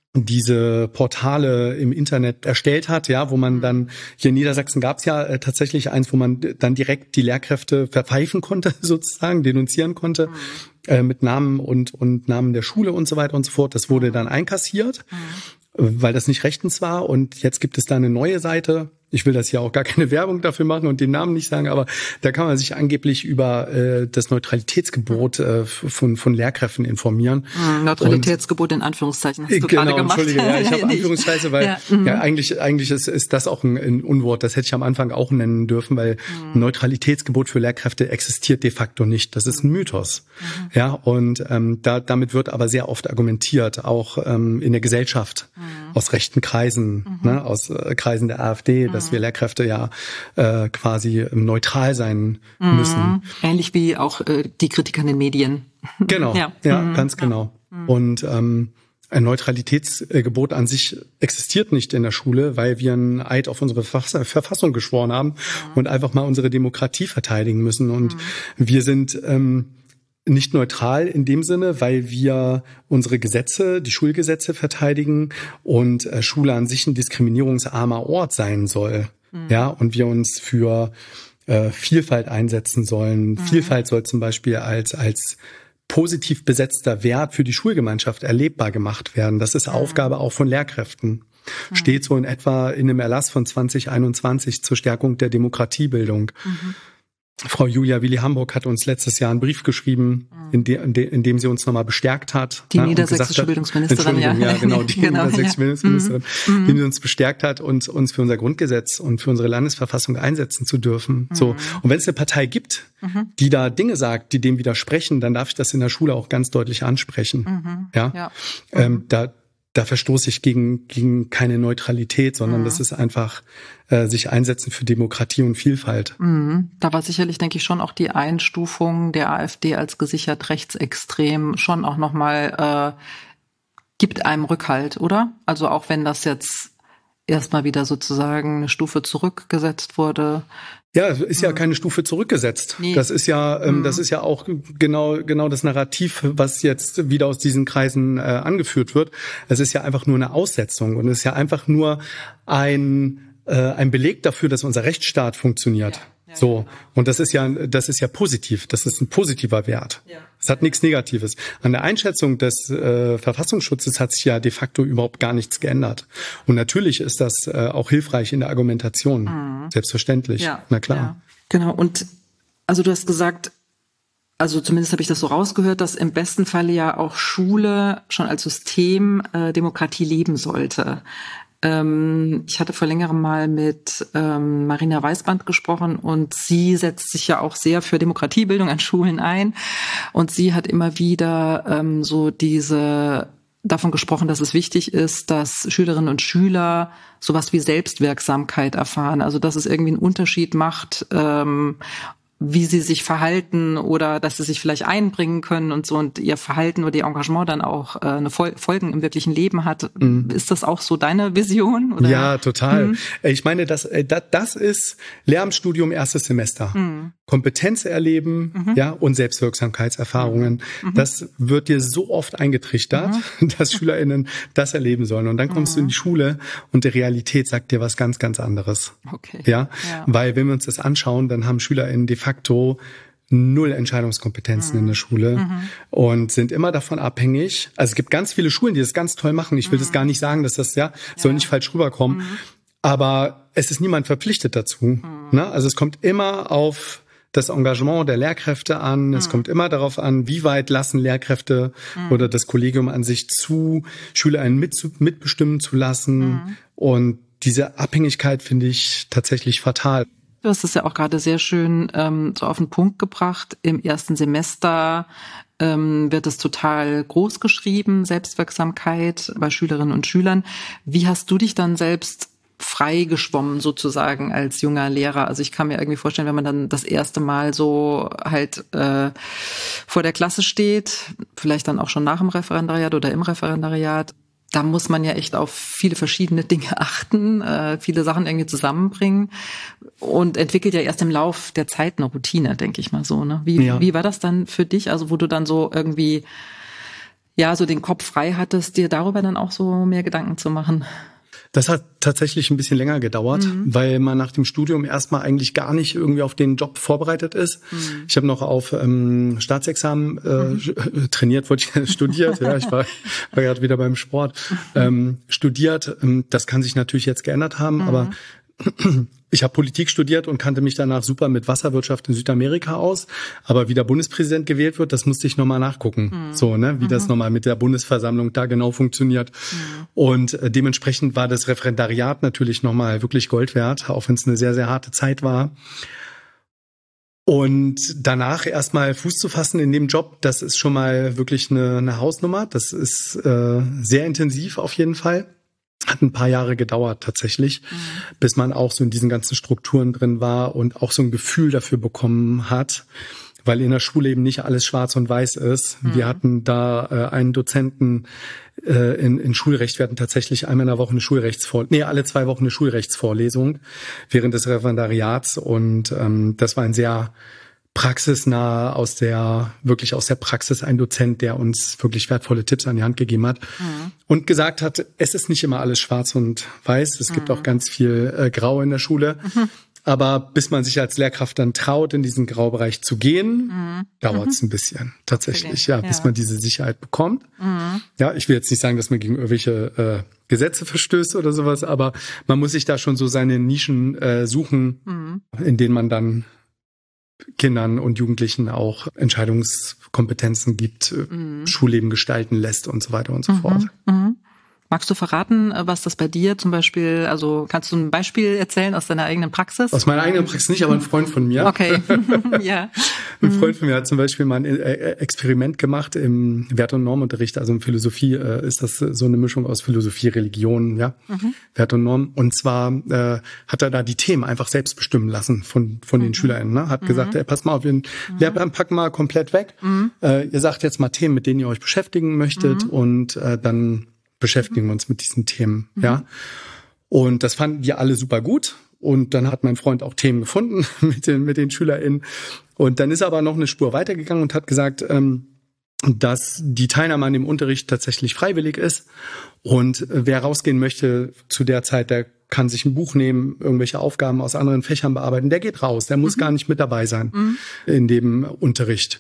diese Portale im Internet erstellt hat, ja, wo man dann, hier in Niedersachsen gab es ja äh, tatsächlich eins, wo man dann direkt die Lehrkräfte verpfeifen konnte, sozusagen, denunzieren konnte, mhm. äh, mit Namen und, und Namen der Schule und so weiter und so fort. Das wurde dann einkassiert, mhm. weil das nicht rechtens war, und jetzt gibt es da eine neue Seite. Ich will das hier auch gar keine Werbung dafür machen und den Namen nicht sagen, aber da kann man sich angeblich über äh, das Neutralitätsgebot äh, von von Lehrkräften informieren. Mhm, Neutralitätsgebot und, in Anführungszeichen hast du genau, gerade gemacht. Entschuldige, ja, ich habe Anführungszeichen, weil ja, mhm. ja eigentlich eigentlich ist ist das auch ein, ein Unwort. Das hätte ich am Anfang auch nennen dürfen, weil mhm. Neutralitätsgebot für Lehrkräfte existiert de facto nicht. Das ist ein Mythos. Mhm. Ja, und ähm, da damit wird aber sehr oft argumentiert, auch ähm, in der Gesellschaft, mhm. aus rechten Kreisen, mhm. ne, aus äh, Kreisen der AfD, dass wir Lehrkräfte ja äh, quasi neutral sein müssen. Mhm. Ähnlich wie auch äh, die Kritik an den Medien. Genau, ja, ja mhm. ganz genau. Ja. Und ähm, ein Neutralitätsgebot an sich existiert nicht in der Schule, weil wir einen Eid auf unsere Verfassung geschworen haben mhm. und einfach mal unsere Demokratie verteidigen müssen. Und mhm. wir sind ähm, nicht neutral in dem Sinne, weil wir unsere Gesetze, die Schulgesetze verteidigen und äh, Schule an sich ein diskriminierungsarmer Ort sein soll. Mhm. Ja, und wir uns für äh, Vielfalt einsetzen sollen. Mhm. Vielfalt soll zum Beispiel als als positiv besetzter Wert für die Schulgemeinschaft erlebbar gemacht werden. Das ist mhm. Aufgabe auch von Lehrkräften. Mhm. Steht so in etwa in einem Erlass von zwanzig einundzwanzig zur Stärkung der Demokratiebildung. Mhm. Frau Julia Willi-Hamburg hat uns letztes Jahr einen Brief geschrieben, in, de, in, de, in dem sie uns nochmal bestärkt hat. Die ne, niedersächsische Bildungsministerin, ja. ja. genau, die genau, niedersächsische ja. Bildungsministerin, mhm. die uns bestärkt hat, uns, uns für unser Grundgesetz und für unsere Landesverfassung einsetzen zu dürfen. Mhm. So. Und wenn es eine Partei gibt, mhm. die da Dinge sagt, die dem widersprechen, dann darf ich das in der Schule auch ganz deutlich ansprechen. Mhm. Ja. ja. Ähm, mhm. da, Da verstoße ich gegen gegen keine Neutralität, sondern mhm. das ist einfach äh, sich einsetzen für Demokratie und Vielfalt. Mhm. Da war sicherlich, denke ich, schon auch die Einstufung der AfD als gesichert rechtsextrem schon auch nochmal äh, gibt einem Rückhalt, oder? Also auch wenn das jetzt erstmal wieder sozusagen eine Stufe zurückgesetzt wurde. Ja, es ist ja keine Stufe zurückgesetzt. Nee. Das ist ja, ähm, mhm. das ist ja auch genau, genau das Narrativ, was jetzt wieder aus diesen Kreisen äh, angeführt wird. Es ist ja einfach nur eine Aussetzung und es ist ja einfach nur ein, äh, ein Beleg dafür, dass unser Rechtsstaat funktioniert. Ja. Ja, so. Genau. Und das ist ja, das ist ja positiv. Das ist ein positiver Wert. Ja. Es hat nichts Negatives. An der Einschätzung des äh, Verfassungsschutzes hat sich ja de facto überhaupt gar nichts geändert. Und natürlich ist das äh, auch hilfreich in der Argumentation. Mhm. Selbstverständlich. Ja. Na klar. Ja. Genau. Und also du hast gesagt, also zumindest habe ich das so rausgehört, dass im besten Falle ja auch Schule schon als System äh, Demokratie leben sollte. Ähm, ich hatte vor längerem mal mit ähm, Marina Weißband gesprochen und sie setzt sich ja auch sehr für Demokratiebildung an Schulen ein und sie hat immer wieder ähm, so diese davon gesprochen, dass es wichtig ist, dass Schülerinnen und Schüler sowas wie Selbstwirksamkeit erfahren, also dass es irgendwie einen Unterschied macht, ähm, wie sie sich verhalten oder dass sie sich vielleicht einbringen können und so und ihr Verhalten oder ihr Engagement dann auch äh, eine Fol- Folgen im wirklichen Leben hat. Mhm. Ist das auch so deine Vision? Oder? Ja, total. Mhm. Ich meine, das, das ist Lehramtsstudium erstes Semester. Mhm. Kompetenz erleben, mhm. ja, und Selbstwirksamkeitserfahrungen. Mhm. Das wird dir so oft eingetrichtert, mhm. dass SchülerInnen das erleben sollen. Und dann kommst mhm. du in die Schule und die Realität sagt dir was ganz, ganz anderes. Okay. Ja, ja. Weil wenn wir uns das anschauen, dann haben SchülerInnen de facto null Entscheidungskompetenzen mhm. in der Schule mhm. und sind immer davon abhängig. Also es gibt ganz viele Schulen, die das ganz toll machen. Ich will mhm. das gar nicht sagen, dass das, ja, soll ja. nicht falsch rüberkommen. Mhm. Aber es ist niemand verpflichtet dazu. Mhm. Ne? Also es kommt immer auf das Engagement der Lehrkräfte an. Mhm. Es kommt immer darauf an, wie weit lassen Lehrkräfte mhm. oder das Kollegium an sich zu, SchülerInnen mit, mitbestimmen zu lassen. Mhm. Und diese Abhängigkeit finde ich tatsächlich fatal. Du hast es ja auch gerade sehr schön ähm, so auf den Punkt gebracht. Im ersten Semester ähm, wird es total groß geschrieben, Selbstwirksamkeit bei Schülerinnen und Schülern. Wie hast du dich dann selbst frei geschwommen sozusagen als junger Lehrer. Also ich kann mir irgendwie vorstellen, wenn man dann das erste Mal so halt äh, vor der Klasse steht, vielleicht dann auch schon nach dem Referendariat oder im Referendariat, da muss man ja echt auf viele verschiedene Dinge achten, äh, viele Sachen irgendwie zusammenbringen und entwickelt ja erst im Lauf der Zeit eine Routine, denke ich mal so. Ne? Wie, ja. wie war das dann für dich, also wo du dann so irgendwie ja so den Kopf frei hattest, dir darüber dann auch so mehr Gedanken zu machen? Das hat tatsächlich ein bisschen länger gedauert, mhm. weil man nach dem Studium erstmal eigentlich gar nicht irgendwie auf den Job vorbereitet ist. Mhm. Ich habe noch auf ähm, Staatsexamen äh, mhm. trainiert, wollte ich studiert. Ja, ich war, war gerade wieder beim Sport. Ähm, studiert, ähm, das kann sich natürlich jetzt geändert haben, mhm. aber ich habe Politik studiert und kannte mich danach super mit Wasserwirtschaft in Südamerika aus. Aber wie der Bundespräsident gewählt wird, das musste ich nochmal nachgucken. Mhm. So, ne, wie mhm. das nochmal mit der Bundesversammlung da genau funktioniert. Mhm. Und äh, dementsprechend war das Referendariat natürlich nochmal wirklich Gold wert, auch wenn es eine sehr, sehr harte Zeit war. Und danach erstmal Fuß zu fassen in dem Job, das ist schon mal wirklich eine, eine Hausnummer. Das ist äh, sehr intensiv auf jeden Fall. Hat ein paar Jahre gedauert tatsächlich, mhm. bis man auch so in diesen ganzen Strukturen drin war und auch so ein Gefühl dafür bekommen hat, weil in der Schule eben nicht alles schwarz und weiß ist. Mhm. Wir hatten da äh, einen Dozenten äh, in, in Schulrecht. Wir hatten tatsächlich einmal in der Woche eine Schulrechtsvorlesung, nee, alle zwei Wochen eine Schulrechtsvorlesung während des Referendariats und ähm, das war ein sehr praxisnah aus der, wirklich aus der Praxis ein Dozent, der uns wirklich wertvolle Tipps an die Hand gegeben hat mhm. und gesagt hat, es ist nicht immer alles schwarz und weiß, es mhm. gibt auch ganz viel äh, Grau in der Schule, mhm. aber bis man sich als Lehrkraft dann traut, in diesen Graubereich zu gehen, mhm. dauert es ein bisschen, tatsächlich, okay. ja, bis ja. man diese Sicherheit bekommt. Mhm. Ja, ich will jetzt nicht sagen, dass man gegen irgendwelche äh, Gesetze verstößt oder sowas, aber man muss sich da schon so seine Nischen äh, suchen, mhm. in denen man dann Kindern und Jugendlichen auch Entscheidungskompetenzen gibt, mhm. Schulleben gestalten lässt und so weiter und so mhm. fort. Mhm. Magst du verraten, was das bei dir zum Beispiel, also kannst du ein Beispiel erzählen aus deiner eigenen Praxis? Aus meiner eigenen Praxis nicht, aber ein Freund von mir. Okay, ja. Ein Freund von mir hat zum Beispiel mal ein Experiment gemacht im Wert- und Normunterricht, also in Philosophie äh, ist das so eine Mischung aus Philosophie, Religion, ja, mhm. Wert und Norm. Und zwar äh, hat er da die Themen einfach selbst bestimmen lassen von von den mhm. SchülerInnen. Ne? Hat mhm. gesagt, ey, pass mal auf, den mhm. Lehrplan packen wir komplett weg. Mhm. Äh, ihr sagt jetzt mal Themen, mit denen ihr euch beschäftigen möchtet mhm. und äh, dann beschäftigen wir uns mit diesen Themen, mhm. ja. Und das fanden die alle super gut. Und dann hat mein Freund auch Themen gefunden mit den, mit den SchülerInnen. Und dann ist er aber noch eine Spur weitergegangen und hat gesagt, ähm, dass die Teilnahme an dem Unterricht tatsächlich freiwillig ist. Und wer rausgehen möchte zu der Zeit, der kann sich ein Buch nehmen, irgendwelche Aufgaben aus anderen Fächern bearbeiten. Der geht raus, der muss mhm. gar nicht mit dabei sein mhm. in dem Unterricht.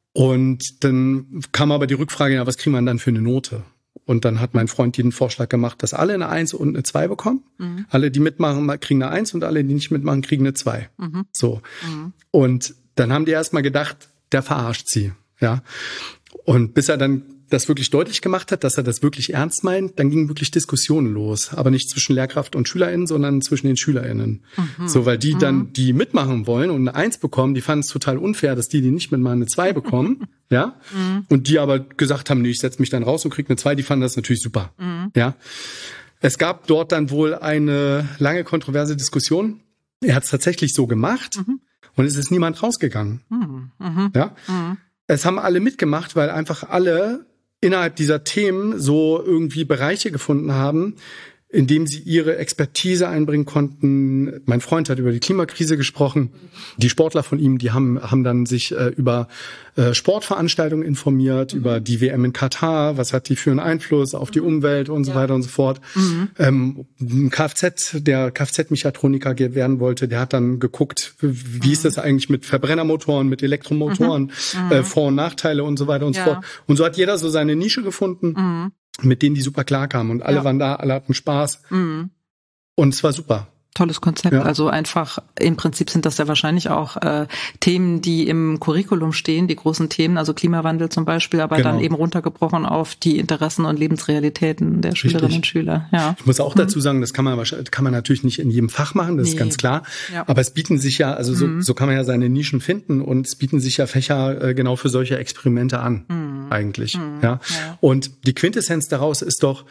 Und dann kam aber die Rückfrage, ja, was kriegen wir dann für eine Note? Und dann hat mein Freund den Vorschlag gemacht, dass alle eine Eins und eine Zwei bekommen. Mhm. Alle, die mitmachen, kriegen eine Eins und alle, die nicht mitmachen, kriegen eine Zwei. Mhm. So. Mhm. Und dann haben die erstmal gedacht, der verarscht sie. Ja. Und bis er dann das wirklich deutlich gemacht hat, dass er das wirklich ernst meint, dann gingen wirklich Diskussionen los. Aber nicht zwischen Lehrkraft und SchülerInnen, sondern zwischen den SchülerInnen. Mhm. So, weil die mhm. dann, die mitmachen wollen und eine Eins bekommen, die fanden es total unfair, dass die, die nicht mitmachen, eine Zwei bekommen. Ja. Mhm. Und die aber gesagt haben, nee, ich setze mich dann raus und krieg eine Zwei, die fanden das natürlich super. Mhm. Ja. Es gab dort dann wohl eine lange kontroverse Diskussion. Er hat es tatsächlich so gemacht mhm. und es ist niemand rausgegangen. Mhm. Mhm. Ja. Mhm. Es haben alle mitgemacht, weil einfach alle innerhalb dieser Themen so irgendwie Bereiche gefunden haben, in dem sie ihre Expertise einbringen konnten. Mein Freund hat über die Klimakrise gesprochen. Die Sportler von ihm, die haben haben dann sich äh, über äh, Sportveranstaltungen informiert, mhm. über die W M in Katar, was hat die für einen Einfluss auf die Umwelt und so ja. weiter und so fort. Mhm. Ähm, ein Kfz, der Kfz-Mechatroniker werden wollte, der hat dann geguckt, wie mhm. ist das eigentlich mit Verbrennermotoren, mit Elektromotoren, mhm. äh, Vor- und Nachteile und so weiter und ja. so fort. Und so hat jeder so seine Nische gefunden. Mhm. mit denen die super klarkamen. Und alle ja. waren da, alle hatten Spaß. Mhm. Und es war super. Tolles Konzept. Ja. Also einfach, im Prinzip sind das ja wahrscheinlich auch äh, Themen, die im Curriculum stehen, die großen Themen, also Klimawandel zum Beispiel, aber genau. dann eben runtergebrochen auf die Interessen und Lebensrealitäten der Richtig. Schülerinnen und Schüler. Ja. Ich muss auch mhm. dazu sagen, das kann man wahrscheinlich, kann man natürlich nicht in jedem Fach machen, das nee. ist ganz klar. Ja. Aber es bieten sich ja, also so, mhm. so kann man ja seine Nischen finden und es bieten sich ja Fächer äh, genau für solche Experimente an, mhm. eigentlich. Mhm. Ja. ja. Und die Quintessenz daraus ist doch,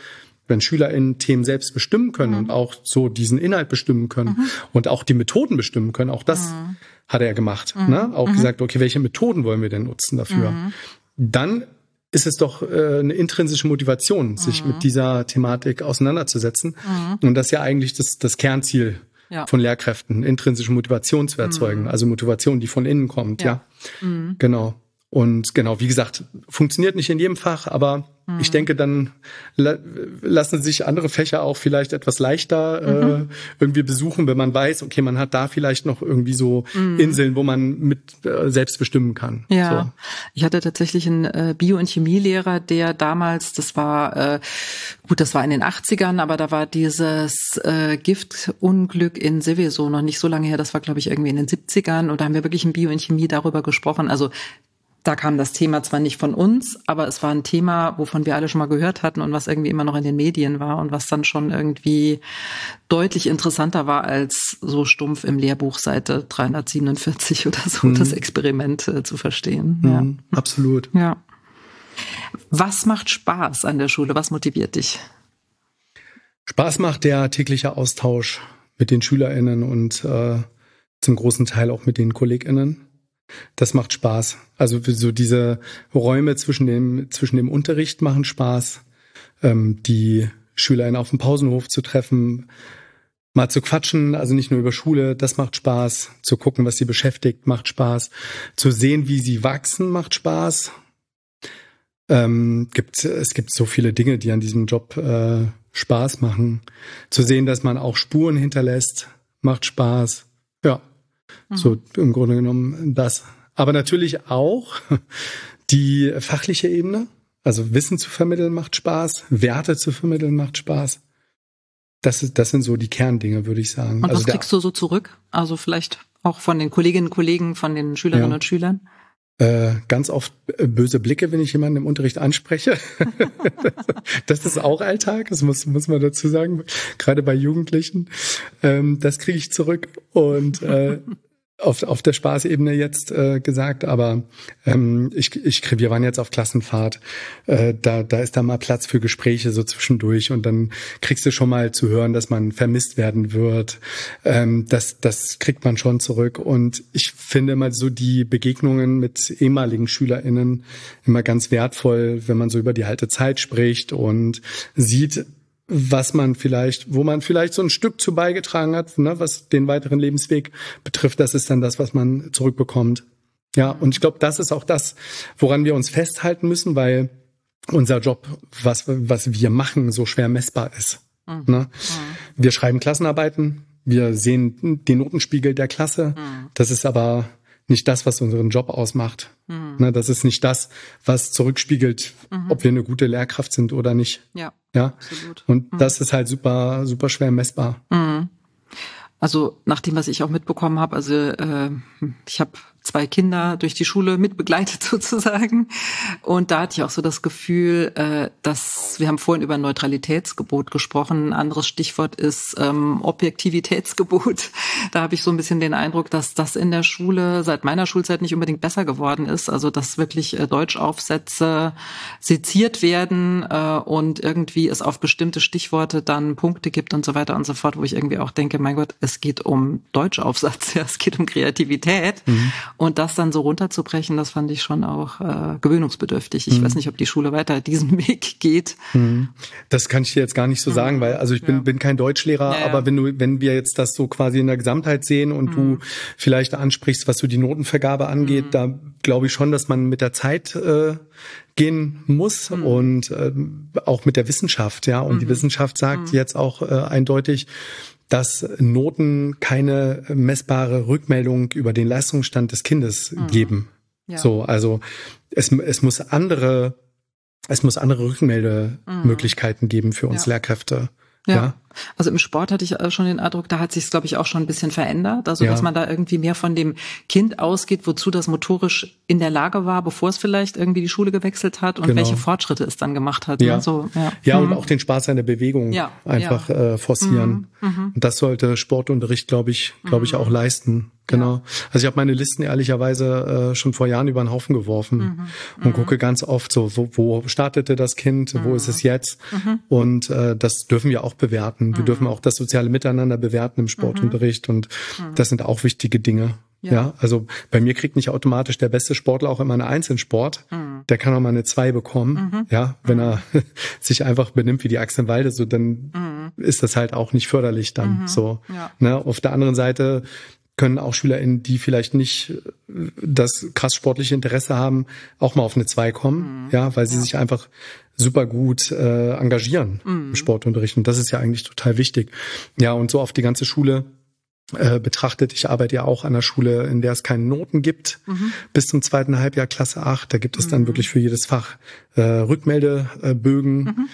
wenn SchülerInnen Themen selbst bestimmen können mhm. und auch so diesen Inhalt bestimmen können mhm. und auch die Methoden bestimmen können, auch das mhm. hat er gemacht. Mhm. Ne? Auch mhm. gesagt, okay, welche Methoden wollen wir denn nutzen dafür? Mhm. Dann ist es doch äh, eine intrinsische Motivation, sich mhm. mit dieser Thematik auseinanderzusetzen. Mhm. Und das ist ja eigentlich das, das Kernziel ja. von Lehrkräften, intrinsische Motivation zu erzeugen. Mhm. Also Motivation, die von innen kommt. Ja, ja. Mhm. Genau. Und genau, wie gesagt, funktioniert nicht in jedem Fach, aber mhm. ich denke, dann la- lassen sich andere Fächer auch vielleicht etwas leichter mhm. äh, irgendwie besuchen, wenn man weiß, okay, man hat da vielleicht noch irgendwie so mhm. Inseln, wo man mit äh, selbst bestimmen kann. Ja, so. Ich hatte tatsächlich einen äh, Bio- und Chemielehrer, der damals, das war, äh, gut, das war in den achtzigern, aber da war dieses äh, Giftunglück in Seveso noch nicht so lange her, das war, glaube ich, irgendwie in den siebzigern, und da haben wir wirklich in Bio und Chemie darüber gesprochen, also da kam das Thema zwar nicht von uns, aber es war ein Thema, wovon wir alle schon mal gehört hatten und was irgendwie immer noch in den Medien war und was dann schon irgendwie deutlich interessanter war als so stumpf im Lehrbuch Seite dreihundertsiebenundvierzig oder so, mhm. das Experiment äh, zu verstehen. Mhm, ja. Absolut. Ja. Was macht Spaß an der Schule? Was motiviert dich? Spaß macht der tägliche Austausch mit den SchülerInnen und äh, zum großen Teil auch mit den KollegInnen. Das macht Spaß. Also so diese Räume zwischen dem zwischen dem Unterricht machen Spaß, ähm, die SchülerInnen auf dem Pausenhof zu treffen, mal zu quatschen, also nicht nur über Schule, das macht Spaß. Zu gucken, was sie beschäftigt, macht Spaß. Zu sehen, wie sie wachsen, macht Spaß. Ähm, gibt, es gibt so viele Dinge, die an diesem Job äh, Spaß machen. Zu sehen, dass man auch Spuren hinterlässt, macht Spaß. Ja. So im Grunde genommen das. Aber natürlich auch die fachliche Ebene. Also Wissen zu vermitteln macht Spaß, Werte zu vermitteln macht Spaß. Das, ist, das sind so die Kerndinge, würde ich sagen. Und also was kriegst du so zurück? Also vielleicht auch von den Kolleginnen und Kollegen, von den Schülerinnen ja. und Schülern? Äh, ganz oft böse Blicke, wenn ich jemanden im Unterricht anspreche. Das ist auch Alltag, das muss, muss man dazu sagen, gerade bei Jugendlichen. Ähm, das kriege ich zurück und äh, auf, auf der Spaßebene jetzt äh, gesagt, aber ähm, ich, ich, wir waren jetzt auf Klassenfahrt, äh, da, da ist da mal Platz für Gespräche so zwischendurch und dann kriegst du schon mal zu hören, dass man vermisst werden wird. Ähm, das, das kriegt man schon zurück und ich finde immer so die Begegnungen mit ehemaligen SchülerInnen immer ganz wertvoll, wenn man so über die alte Zeit spricht und sieht, was man vielleicht, wo man vielleicht so ein Stück zu beigetragen hat, ne, was den weiteren Lebensweg betrifft, das ist dann das, was man zurückbekommt. Ja, und ich glaube, das ist auch das, woran wir uns festhalten müssen, weil unser Job, was, was wir machen, so schwer messbar ist. Mhm. Ne? Mhm. Wir schreiben Klassenarbeiten, wir sehen den Notenspiegel der Klasse, mhm. das ist aber nicht das, was unseren Job ausmacht. Mhm. Ne, das ist nicht das, was zurückspiegelt, mhm. ob wir eine gute Lehrkraft sind oder nicht. Ja, ja? Absolut. Und mhm. das ist halt super, super schwer messbar. Mhm. Also nach dem, was ich auch mitbekommen habe, also äh, ich habe zwei Kinder durch die Schule mitbegleitet sozusagen. Und da hatte ich auch so das Gefühl, äh, dass, wir haben vorhin über ein Neutralitätsgebot gesprochen, ein anderes Stichwort ist ähm, Objektivitätsgebot. Da habe ich so ein bisschen den Eindruck, dass das in der Schule seit meiner Schulzeit nicht unbedingt besser geworden ist. Also dass wirklich äh, Deutschaufsätze seziert werden äh, und irgendwie es auf bestimmte Stichworte dann Punkte gibt und so weiter und so fort, wo ich irgendwie auch denke, mein Gott, es geht um Deutschaufsatz, ja, es geht um Kreativität. Mhm. Und das dann so runterzubrechen, das fand ich schon auch äh, gewöhnungsbedürftig. Ich mhm. weiß nicht, ob die Schule weiter diesen Weg geht. Mhm. Das kann ich dir jetzt gar nicht so mhm. sagen, weil also ich bin, ja. bin kein Deutschlehrer, ja, ja. aber wenn du, wenn wir jetzt das so quasi in der Gesamtheit sehen und mhm. du vielleicht ansprichst, was so die Notenvergabe angeht, mhm. da glaube ich schon, dass man mit der Zeit äh, gehen muss mhm. und äh, auch mit der Wissenschaft, ja. Und mhm. die Wissenschaft sagt mhm. jetzt auch äh, eindeutig, dass Noten keine messbare Rückmeldung über den Leistungsstand des Kindes mhm. geben. Ja. So, also es, es muss andere, es muss andere Rückmeldemöglichkeiten mhm. geben für uns ja. Lehrkräfte. Ja. ja. Also im Sport hatte ich schon den Eindruck, da hat sich es, glaube ich, auch schon ein bisschen verändert. Also, ja. dass man da irgendwie mehr von dem Kind ausgeht, wozu das motorisch in der Lage war, bevor es vielleicht irgendwie die Schule gewechselt hat und genau. welche Fortschritte es dann gemacht hat. Ja, ne? so, ja. ja mhm. und auch den Spaß an der Bewegung ja. einfach ja. Äh, forcieren. Mhm. Und das sollte Sportunterricht, glaube ich, glaube ich, auch leisten. Genau. Ja. Also ich habe meine Listen ehrlicherweise äh, schon vor Jahren über den Haufen geworfen mhm. und gucke ganz oft so, wo, wo startete das Kind, mhm. wo ist es jetzt? Mhm. Und äh, das dürfen wir auch bewerten. Wir mhm. dürfen auch das soziale Miteinander bewerten im Sportunterricht und mhm. das sind auch wichtige Dinge. Ja. ja, also bei mir kriegt nicht automatisch der beste Sportler auch immer eine Eins in Sport. Mhm. Der kann auch mal eine Zwei bekommen. Mhm. Ja, wenn er sich einfach benimmt wie die Axt im Walde, so dann mhm. ist das halt auch nicht förderlich dann. Mhm. So. Ja. Ne? Auf der anderen Seite können auch SchülerInnen, die vielleicht nicht das krass sportliche Interesse haben, auch mal auf eine Zwei kommen, mhm. ja, weil sie ja. sich einfach super gut äh, engagieren mhm. im Sportunterricht. Und das ist ja eigentlich total wichtig. Ja, und so auf die ganze Schule äh, betrachtet. Ich arbeite ja auch an einer Schule, in der es keine Noten gibt, mhm. bis zum zweiten Halbjahr Klasse acht. Da gibt es dann mhm. wirklich für jedes Fach äh, Rückmeldebögen. Mhm.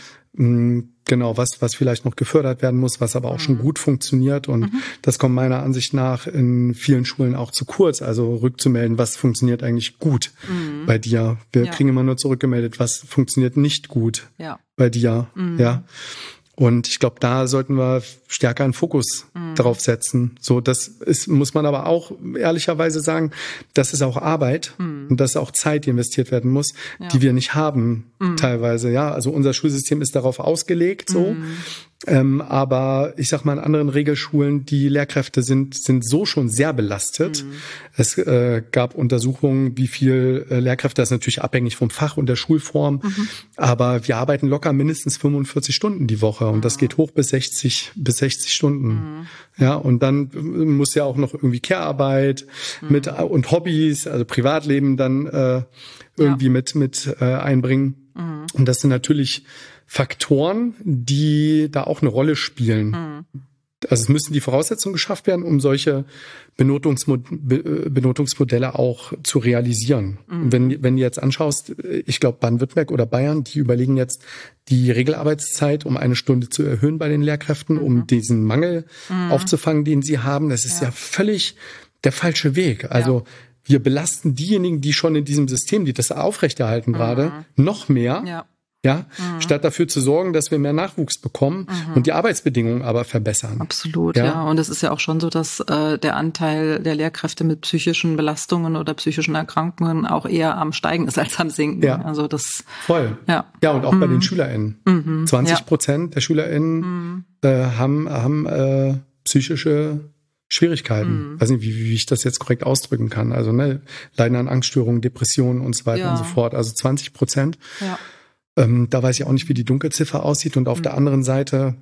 Genau, was was vielleicht noch gefördert werden muss, was aber auch mhm. schon gut funktioniert. Und mhm. das kommt meiner Ansicht nach in vielen Schulen auch zu kurz. Also rückzumelden, was funktioniert eigentlich gut mhm. bei dir. Wir ja. kriegen immer nur zurückgemeldet, was funktioniert nicht gut ja. bei dir. Mhm. Ja. Und ich glaube, da sollten wir stärker einen Fokus mhm. drauf setzen. So, das ist, muss man aber auch ehrlicherweise sagen, das ist auch Arbeit mhm. und das ist auch Zeit, die investiert werden muss, ja. die wir nicht haben mhm. teilweise. Ja, also unser Schulsystem ist darauf ausgelegt, so. Mhm. Ähm, aber ich sag mal, in anderen Regelschulen, die Lehrkräfte sind sind so schon sehr belastet. Mhm. Es äh, gab Untersuchungen, wie viel äh, Lehrkräfte, das ist natürlich abhängig vom Fach und der Schulform, mhm. aber wir arbeiten locker mindestens fünfundvierzig Stunden die Woche und mhm. das geht hoch bis sechzig bis sechzig Stunden. Mhm. Ja, und dann muss ja auch noch irgendwie Care-Arbeit mhm. mit und Hobbys, also Privatleben dann äh, irgendwie ja. mit mit äh, einbringen. Mhm. Und das sind natürlich Faktoren, die da auch eine Rolle spielen. Mhm. Also es müssen die Voraussetzungen geschafft werden, um solche Benotungsmod- Be- Benotungsmodelle auch zu realisieren. Mhm. Wenn, wenn du jetzt anschaust, ich glaube Baden-Württemberg oder Bayern, die überlegen jetzt, die Regelarbeitszeit um eine Stunde zu erhöhen bei den Lehrkräften, mhm. um diesen Mangel mhm. aufzufangen, den sie haben. Das ist ja, ja völlig der falsche Weg. Also ja. wir belasten diejenigen, die schon in diesem System, die das aufrechterhalten mhm. gerade, noch mehr. Ja. Ja, mhm. statt dafür zu sorgen, dass wir mehr Nachwuchs bekommen mhm. und die Arbeitsbedingungen aber verbessern. Absolut, ja. ja. Und es ist ja auch schon so, dass äh, der Anteil der Lehrkräfte mit psychischen Belastungen oder psychischen Erkrankungen auch eher am Steigen ist als am Sinken. Ja. Also das voll. Ja, ja und auch mhm. bei den SchülerInnen. Mhm. zwanzig Prozent ja. der SchülerInnen mhm. äh, haben haben äh, psychische Schwierigkeiten. Mhm. Weiß nicht, wie, wie ich das jetzt korrekt ausdrücken kann. Also ne, leiden an Angststörungen, Depressionen und so weiter ja. und so fort. Also zwanzig Prozent. Ja. Ähm, da weiß ich auch nicht, wie die Dunkelziffer aussieht. Und auf mhm. der anderen Seite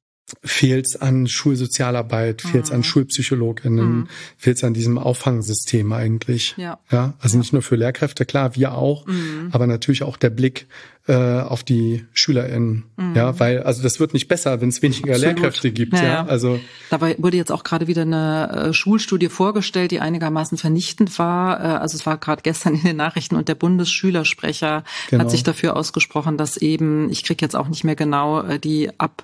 fehlt es an Schulsozialarbeit, mhm. fehlt es an Schulpsychologinnen, mhm. fehlt es an diesem Auffangsystem eigentlich. Ja, ja also ja. nicht nur für Lehrkräfte, klar, wir auch, mhm. aber natürlich auch der Blick äh, auf die SchülerInnen. Mhm. Ja, weil, also das wird nicht besser, wenn es weniger Absolut. Lehrkräfte gibt. Ja, ja. Also dabei wurde jetzt auch gerade wieder eine äh, Schulstudie vorgestellt, die einigermaßen vernichtend war. Äh, also es war gerade gestern in den Nachrichten und der Bundesschülersprecher genau. hat sich dafür ausgesprochen, dass eben, ich kriege jetzt auch nicht mehr genau, äh, die ab,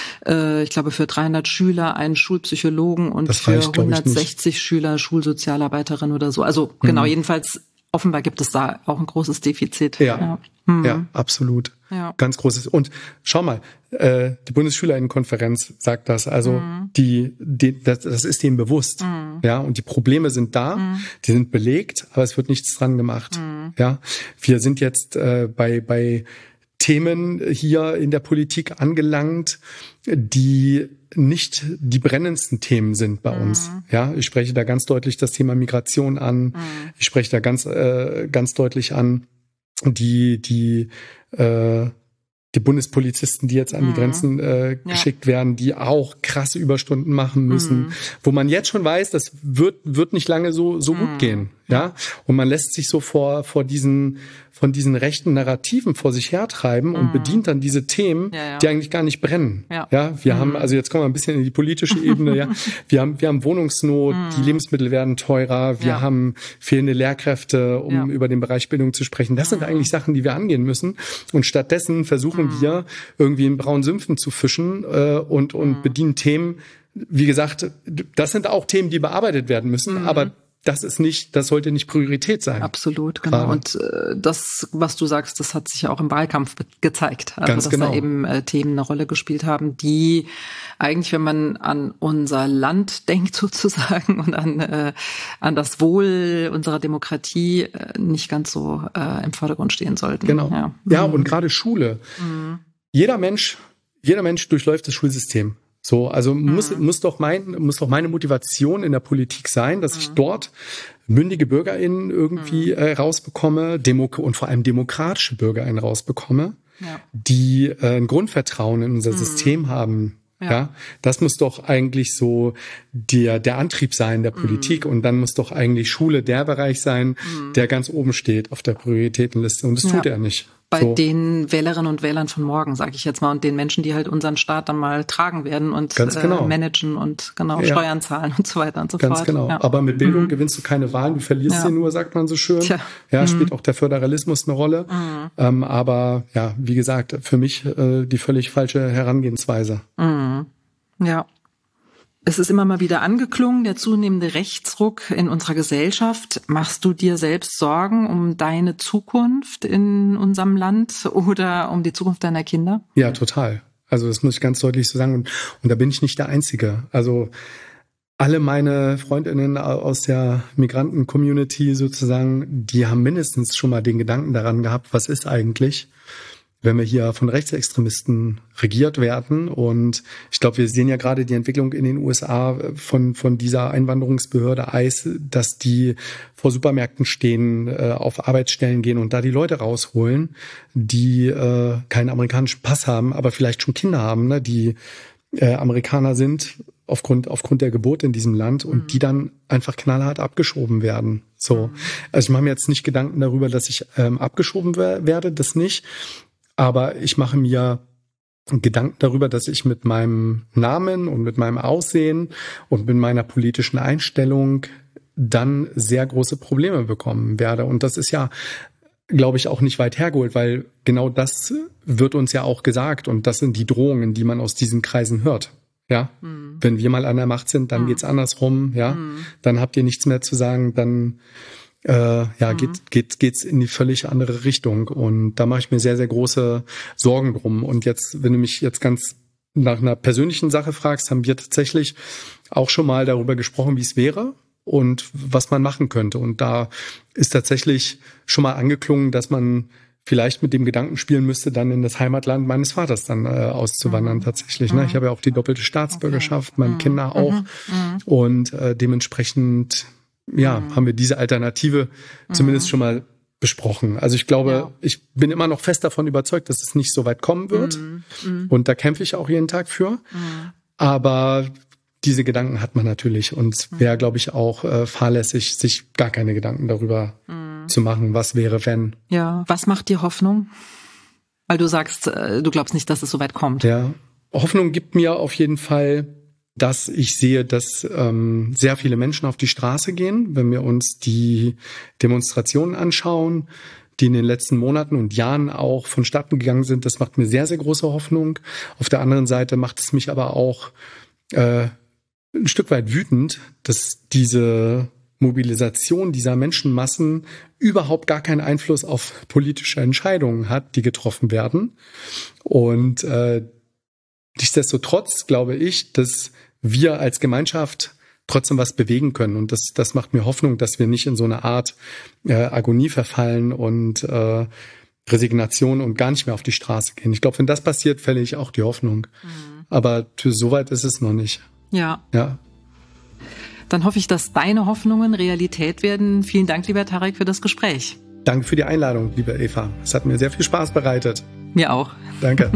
äh, ich glaube für dreihundert Schüler einen Schulpsychologen und das für reicht, hundertsechzig Schüler Schulsozialarbeiterin oder so. Also mhm. genau, jedenfalls offenbar gibt es da auch ein großes Defizit. Ja, ja, mhm. ja absolut. Ja. Ganz großes. Und schau mal, äh, die Bundesschülerinnenkonferenz sagt das. Also mhm. die, die das, das ist denen bewusst. Mhm. Ja, und die Probleme sind da, mhm. die sind belegt, aber es wird nichts dran gemacht. Mhm. Ja, wir sind jetzt äh, bei bei Themen hier in der Politik angelangt, die nicht die brennendsten Themen sind bei mhm. uns. Ja, ich spreche da ganz deutlich das Thema Migration an. Mhm. Ich spreche da ganz äh, ganz deutlich an die die äh, die Bundespolizisten, die jetzt an die Grenzen äh, ja. geschickt werden, die auch krasse Überstunden machen müssen, mhm. wo man jetzt schon weiß, das wird wird nicht lange so so mhm. gut gehen. ja. Und man lässt sich so vor, vor diesen, von diesen rechten Narrativen vor sich hertreiben und mhm. bedient dann diese Themen, ja, ja. die eigentlich gar nicht brennen. Ja, ja wir mhm. haben, also jetzt kommen wir ein bisschen in die politische Ebene, ja. Wir haben, wir haben Wohnungsnot, mhm. die Lebensmittel werden teurer, wir ja. haben fehlende Lehrkräfte, um ja. über den Bereich Bildung zu sprechen. Das sind mhm. eigentlich Sachen, die wir angehen müssen. Und stattdessen versuchen mhm. wir irgendwie in braunen Sümpfen zu fischen äh, und, und mhm. bedienen Themen. Wie gesagt, das sind auch Themen, die bearbeitet werden müssen, mhm. aber das ist nicht, das sollte nicht Priorität sein. Absolut, genau. Gerade. Und äh, das, was du sagst, das hat sich ja auch im Wahlkampf gezeigt. Also, Ganz dass genau. da eben äh, Themen eine Rolle gespielt haben, die eigentlich, wenn man an unser Land denkt sozusagen und an, äh, an das Wohl unserer Demokratie, äh, nicht ganz so äh, im Vordergrund stehen sollten. Genau. Ja, ja mhm. und gerade Schule. Mhm. Jeder Mensch, jeder Mensch durchläuft das Schulsystem. So, also mhm. muss, muss doch mein, muss doch meine Motivation in der Politik sein, dass mhm. ich dort mündige BürgerInnen irgendwie mhm. äh, rausbekomme, Demo- und vor allem demokratische BürgerInnen rausbekomme, ja. die äh, ein Grundvertrauen in unser mhm. System haben. Ja. ja, das muss doch eigentlich so der, der Antrieb sein der Politik. Mhm. Und dann muss doch eigentlich Schule der Bereich sein, mhm. der ganz oben steht auf der Prioritätenliste. Und das ja. tut er nicht. Bei so. den Wählerinnen und Wählern von morgen, sage ich jetzt mal, und den Menschen, die halt unseren Staat dann mal tragen werden und genau. äh, managen und genau ja. Steuern zahlen und so weiter und so Ganz fort. Ganz genau. Ja. Aber mit Bildung mhm. gewinnst du keine Wahlen, du verlierst ja. sie nur, sagt man so schön. Tja. Ja, mhm. spielt auch der Föderalismus eine Rolle. Mhm. Ähm, aber ja, wie gesagt, für mich äh, die völlig falsche Herangehensweise. Mhm. Ja. Es ist immer mal wieder angeklungen, der zunehmende Rechtsruck in unserer Gesellschaft. Machst du dir selbst Sorgen um deine Zukunft in unserem Land oder um die Zukunft deiner Kinder? Ja, total. Also das muss ich ganz deutlich so sagen. Und, und da bin ich nicht der Einzige. Also alle meine Freundinnen aus der Migranten-Community sozusagen, die haben mindestens schon mal den Gedanken daran gehabt, was ist eigentlich, wenn wir hier von Rechtsextremisten regiert werden. Und ich glaube, wir sehen ja gerade die Entwicklung in den U S A von von dieser Einwanderungsbehörde I C E, dass die vor Supermärkten stehen, äh, auf Arbeitsstellen gehen und da die Leute rausholen, die äh, keinen amerikanischen Pass haben, aber vielleicht schon Kinder haben, ne, die äh, Amerikaner sind aufgrund aufgrund der Geburt in diesem Land und mhm. die dann einfach knallhart abgeschoben werden. So, mhm. also ich mache mir jetzt nicht Gedanken darüber, dass ich ähm, abgeschoben wer- werde, das nicht. Aber ich mache mir Gedanken darüber, dass ich mit meinem Namen und mit meinem Aussehen und mit meiner politischen Einstellung dann sehr große Probleme bekommen werde. Und das ist ja, glaube ich, auch nicht weit hergeholt, weil genau das wird uns ja auch gesagt. Und das sind die Drohungen, die man aus diesen Kreisen hört. Ja, mhm. wenn wir mal an der Macht sind, dann mhm. geht's andersrum. Ja, mhm. dann habt ihr nichts mehr zu sagen, dann Äh, ja, mhm. geht, geht, geht's in die völlig andere Richtung. Und da mache ich mir sehr, sehr große Sorgen drum. Und jetzt, wenn du mich jetzt ganz nach einer persönlichen Sache fragst, haben wir tatsächlich auch schon mal darüber gesprochen, wie es wäre und was man machen könnte. Und da ist tatsächlich schon mal angeklungen, dass man vielleicht mit dem Gedanken spielen müsste, dann in das Heimatland meines Vaters dann äh, auszuwandern mhm. tatsächlich. Ne? Ich habe ja auch die doppelte Staatsbürgerschaft, okay. meine mhm. Kinder auch. Mhm. Und äh, dementsprechend ja, mhm. haben wir diese Alternative mhm. zumindest schon mal besprochen. Also ich glaube, ja. ich bin immer noch fest davon überzeugt, dass es nicht so weit kommen wird. Mhm. Und da kämpfe ich auch jeden Tag für. Mhm. Aber diese Gedanken hat man natürlich. Und es wäre, glaube ich, auch äh, fahrlässig, sich gar keine Gedanken darüber mhm. zu machen, was wäre, wenn. Ja, was macht dir Hoffnung? Weil du sagst, äh, du glaubst nicht, dass es so weit kommt. Ja, Hoffnung gibt mir auf jeden Fall, dass ich sehe, dass ähm, sehr viele Menschen auf die Straße gehen, wenn wir uns die Demonstrationen anschauen, die in den letzten Monaten und Jahren auch vonstatten gegangen sind. Das macht mir sehr, sehr große Hoffnung. Auf der anderen Seite macht es mich aber auch äh, ein Stück weit wütend, dass diese Mobilisation dieser Menschenmassen überhaupt gar keinen Einfluss auf politische Entscheidungen hat, die getroffen werden. Und äh, nichtsdestotrotz glaube ich, dass wir als Gemeinschaft trotzdem was bewegen können. Und das, das macht mir Hoffnung, dass wir nicht in so eine Art äh, Agonie verfallen und äh, Resignation und gar nicht mehr auf die Straße gehen. Ich glaube, wenn das passiert, fälle ich auch die Hoffnung. Mhm. Aber für so weit ist es noch nicht. Ja. Ja. Dann hoffe ich, dass deine Hoffnungen Realität werden. Vielen Dank, lieber Tarek, für das Gespräch. Danke für die Einladung, liebe Eva. Es hat mir sehr viel Spaß bereitet. Mir auch. Danke.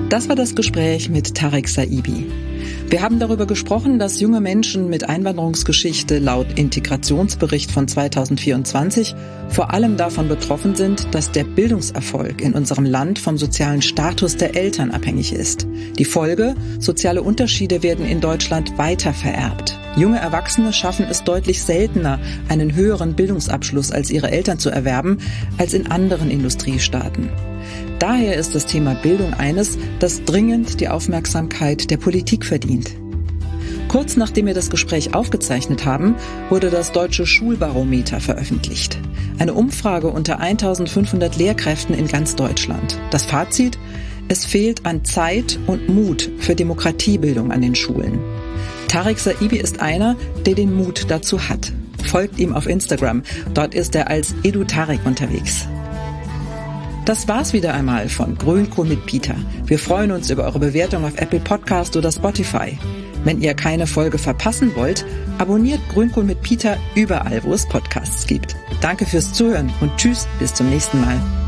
Das war das Gespräch mit Tarek Saibi. Wir haben darüber gesprochen, dass junge Menschen mit Einwanderungsgeschichte laut Integrationsbericht von zweitausendvierundzwanzig vor allem davon betroffen sind, dass der Bildungserfolg in unserem Land vom sozialen Status der Eltern abhängig ist. Die Folge: soziale Unterschiede werden in Deutschland weiter vererbt. Junge Erwachsene schaffen es deutlich seltener, einen höheren Bildungsabschluss als ihre Eltern zu erwerben, als in anderen Industriestaaten. Daher ist das Thema Bildung eines, das dringend die Aufmerksamkeit der Politik verdient. Kurz nachdem wir das Gespräch aufgezeichnet haben, wurde das Deutsche Schulbarometer veröffentlicht. Eine Umfrage unter eintausendfünfhundert Lehrkräften in ganz Deutschland. Das Fazit: Es fehlt an Zeit und Mut für Demokratiebildung an den Schulen. Tarek Saibi ist einer, der den Mut dazu hat. Folgt ihm auf Instagram. Dort ist er als EduTarek unterwegs. Das war's wieder einmal von Grünkohl mit Peter. Wir freuen uns über eure Bewertung auf Apple Podcast oder Spotify. Wenn ihr keine Folge verpassen wollt, abonniert Grünkohl mit Peter überall, wo es Podcasts gibt. Danke fürs Zuhören und tschüss, bis zum nächsten Mal.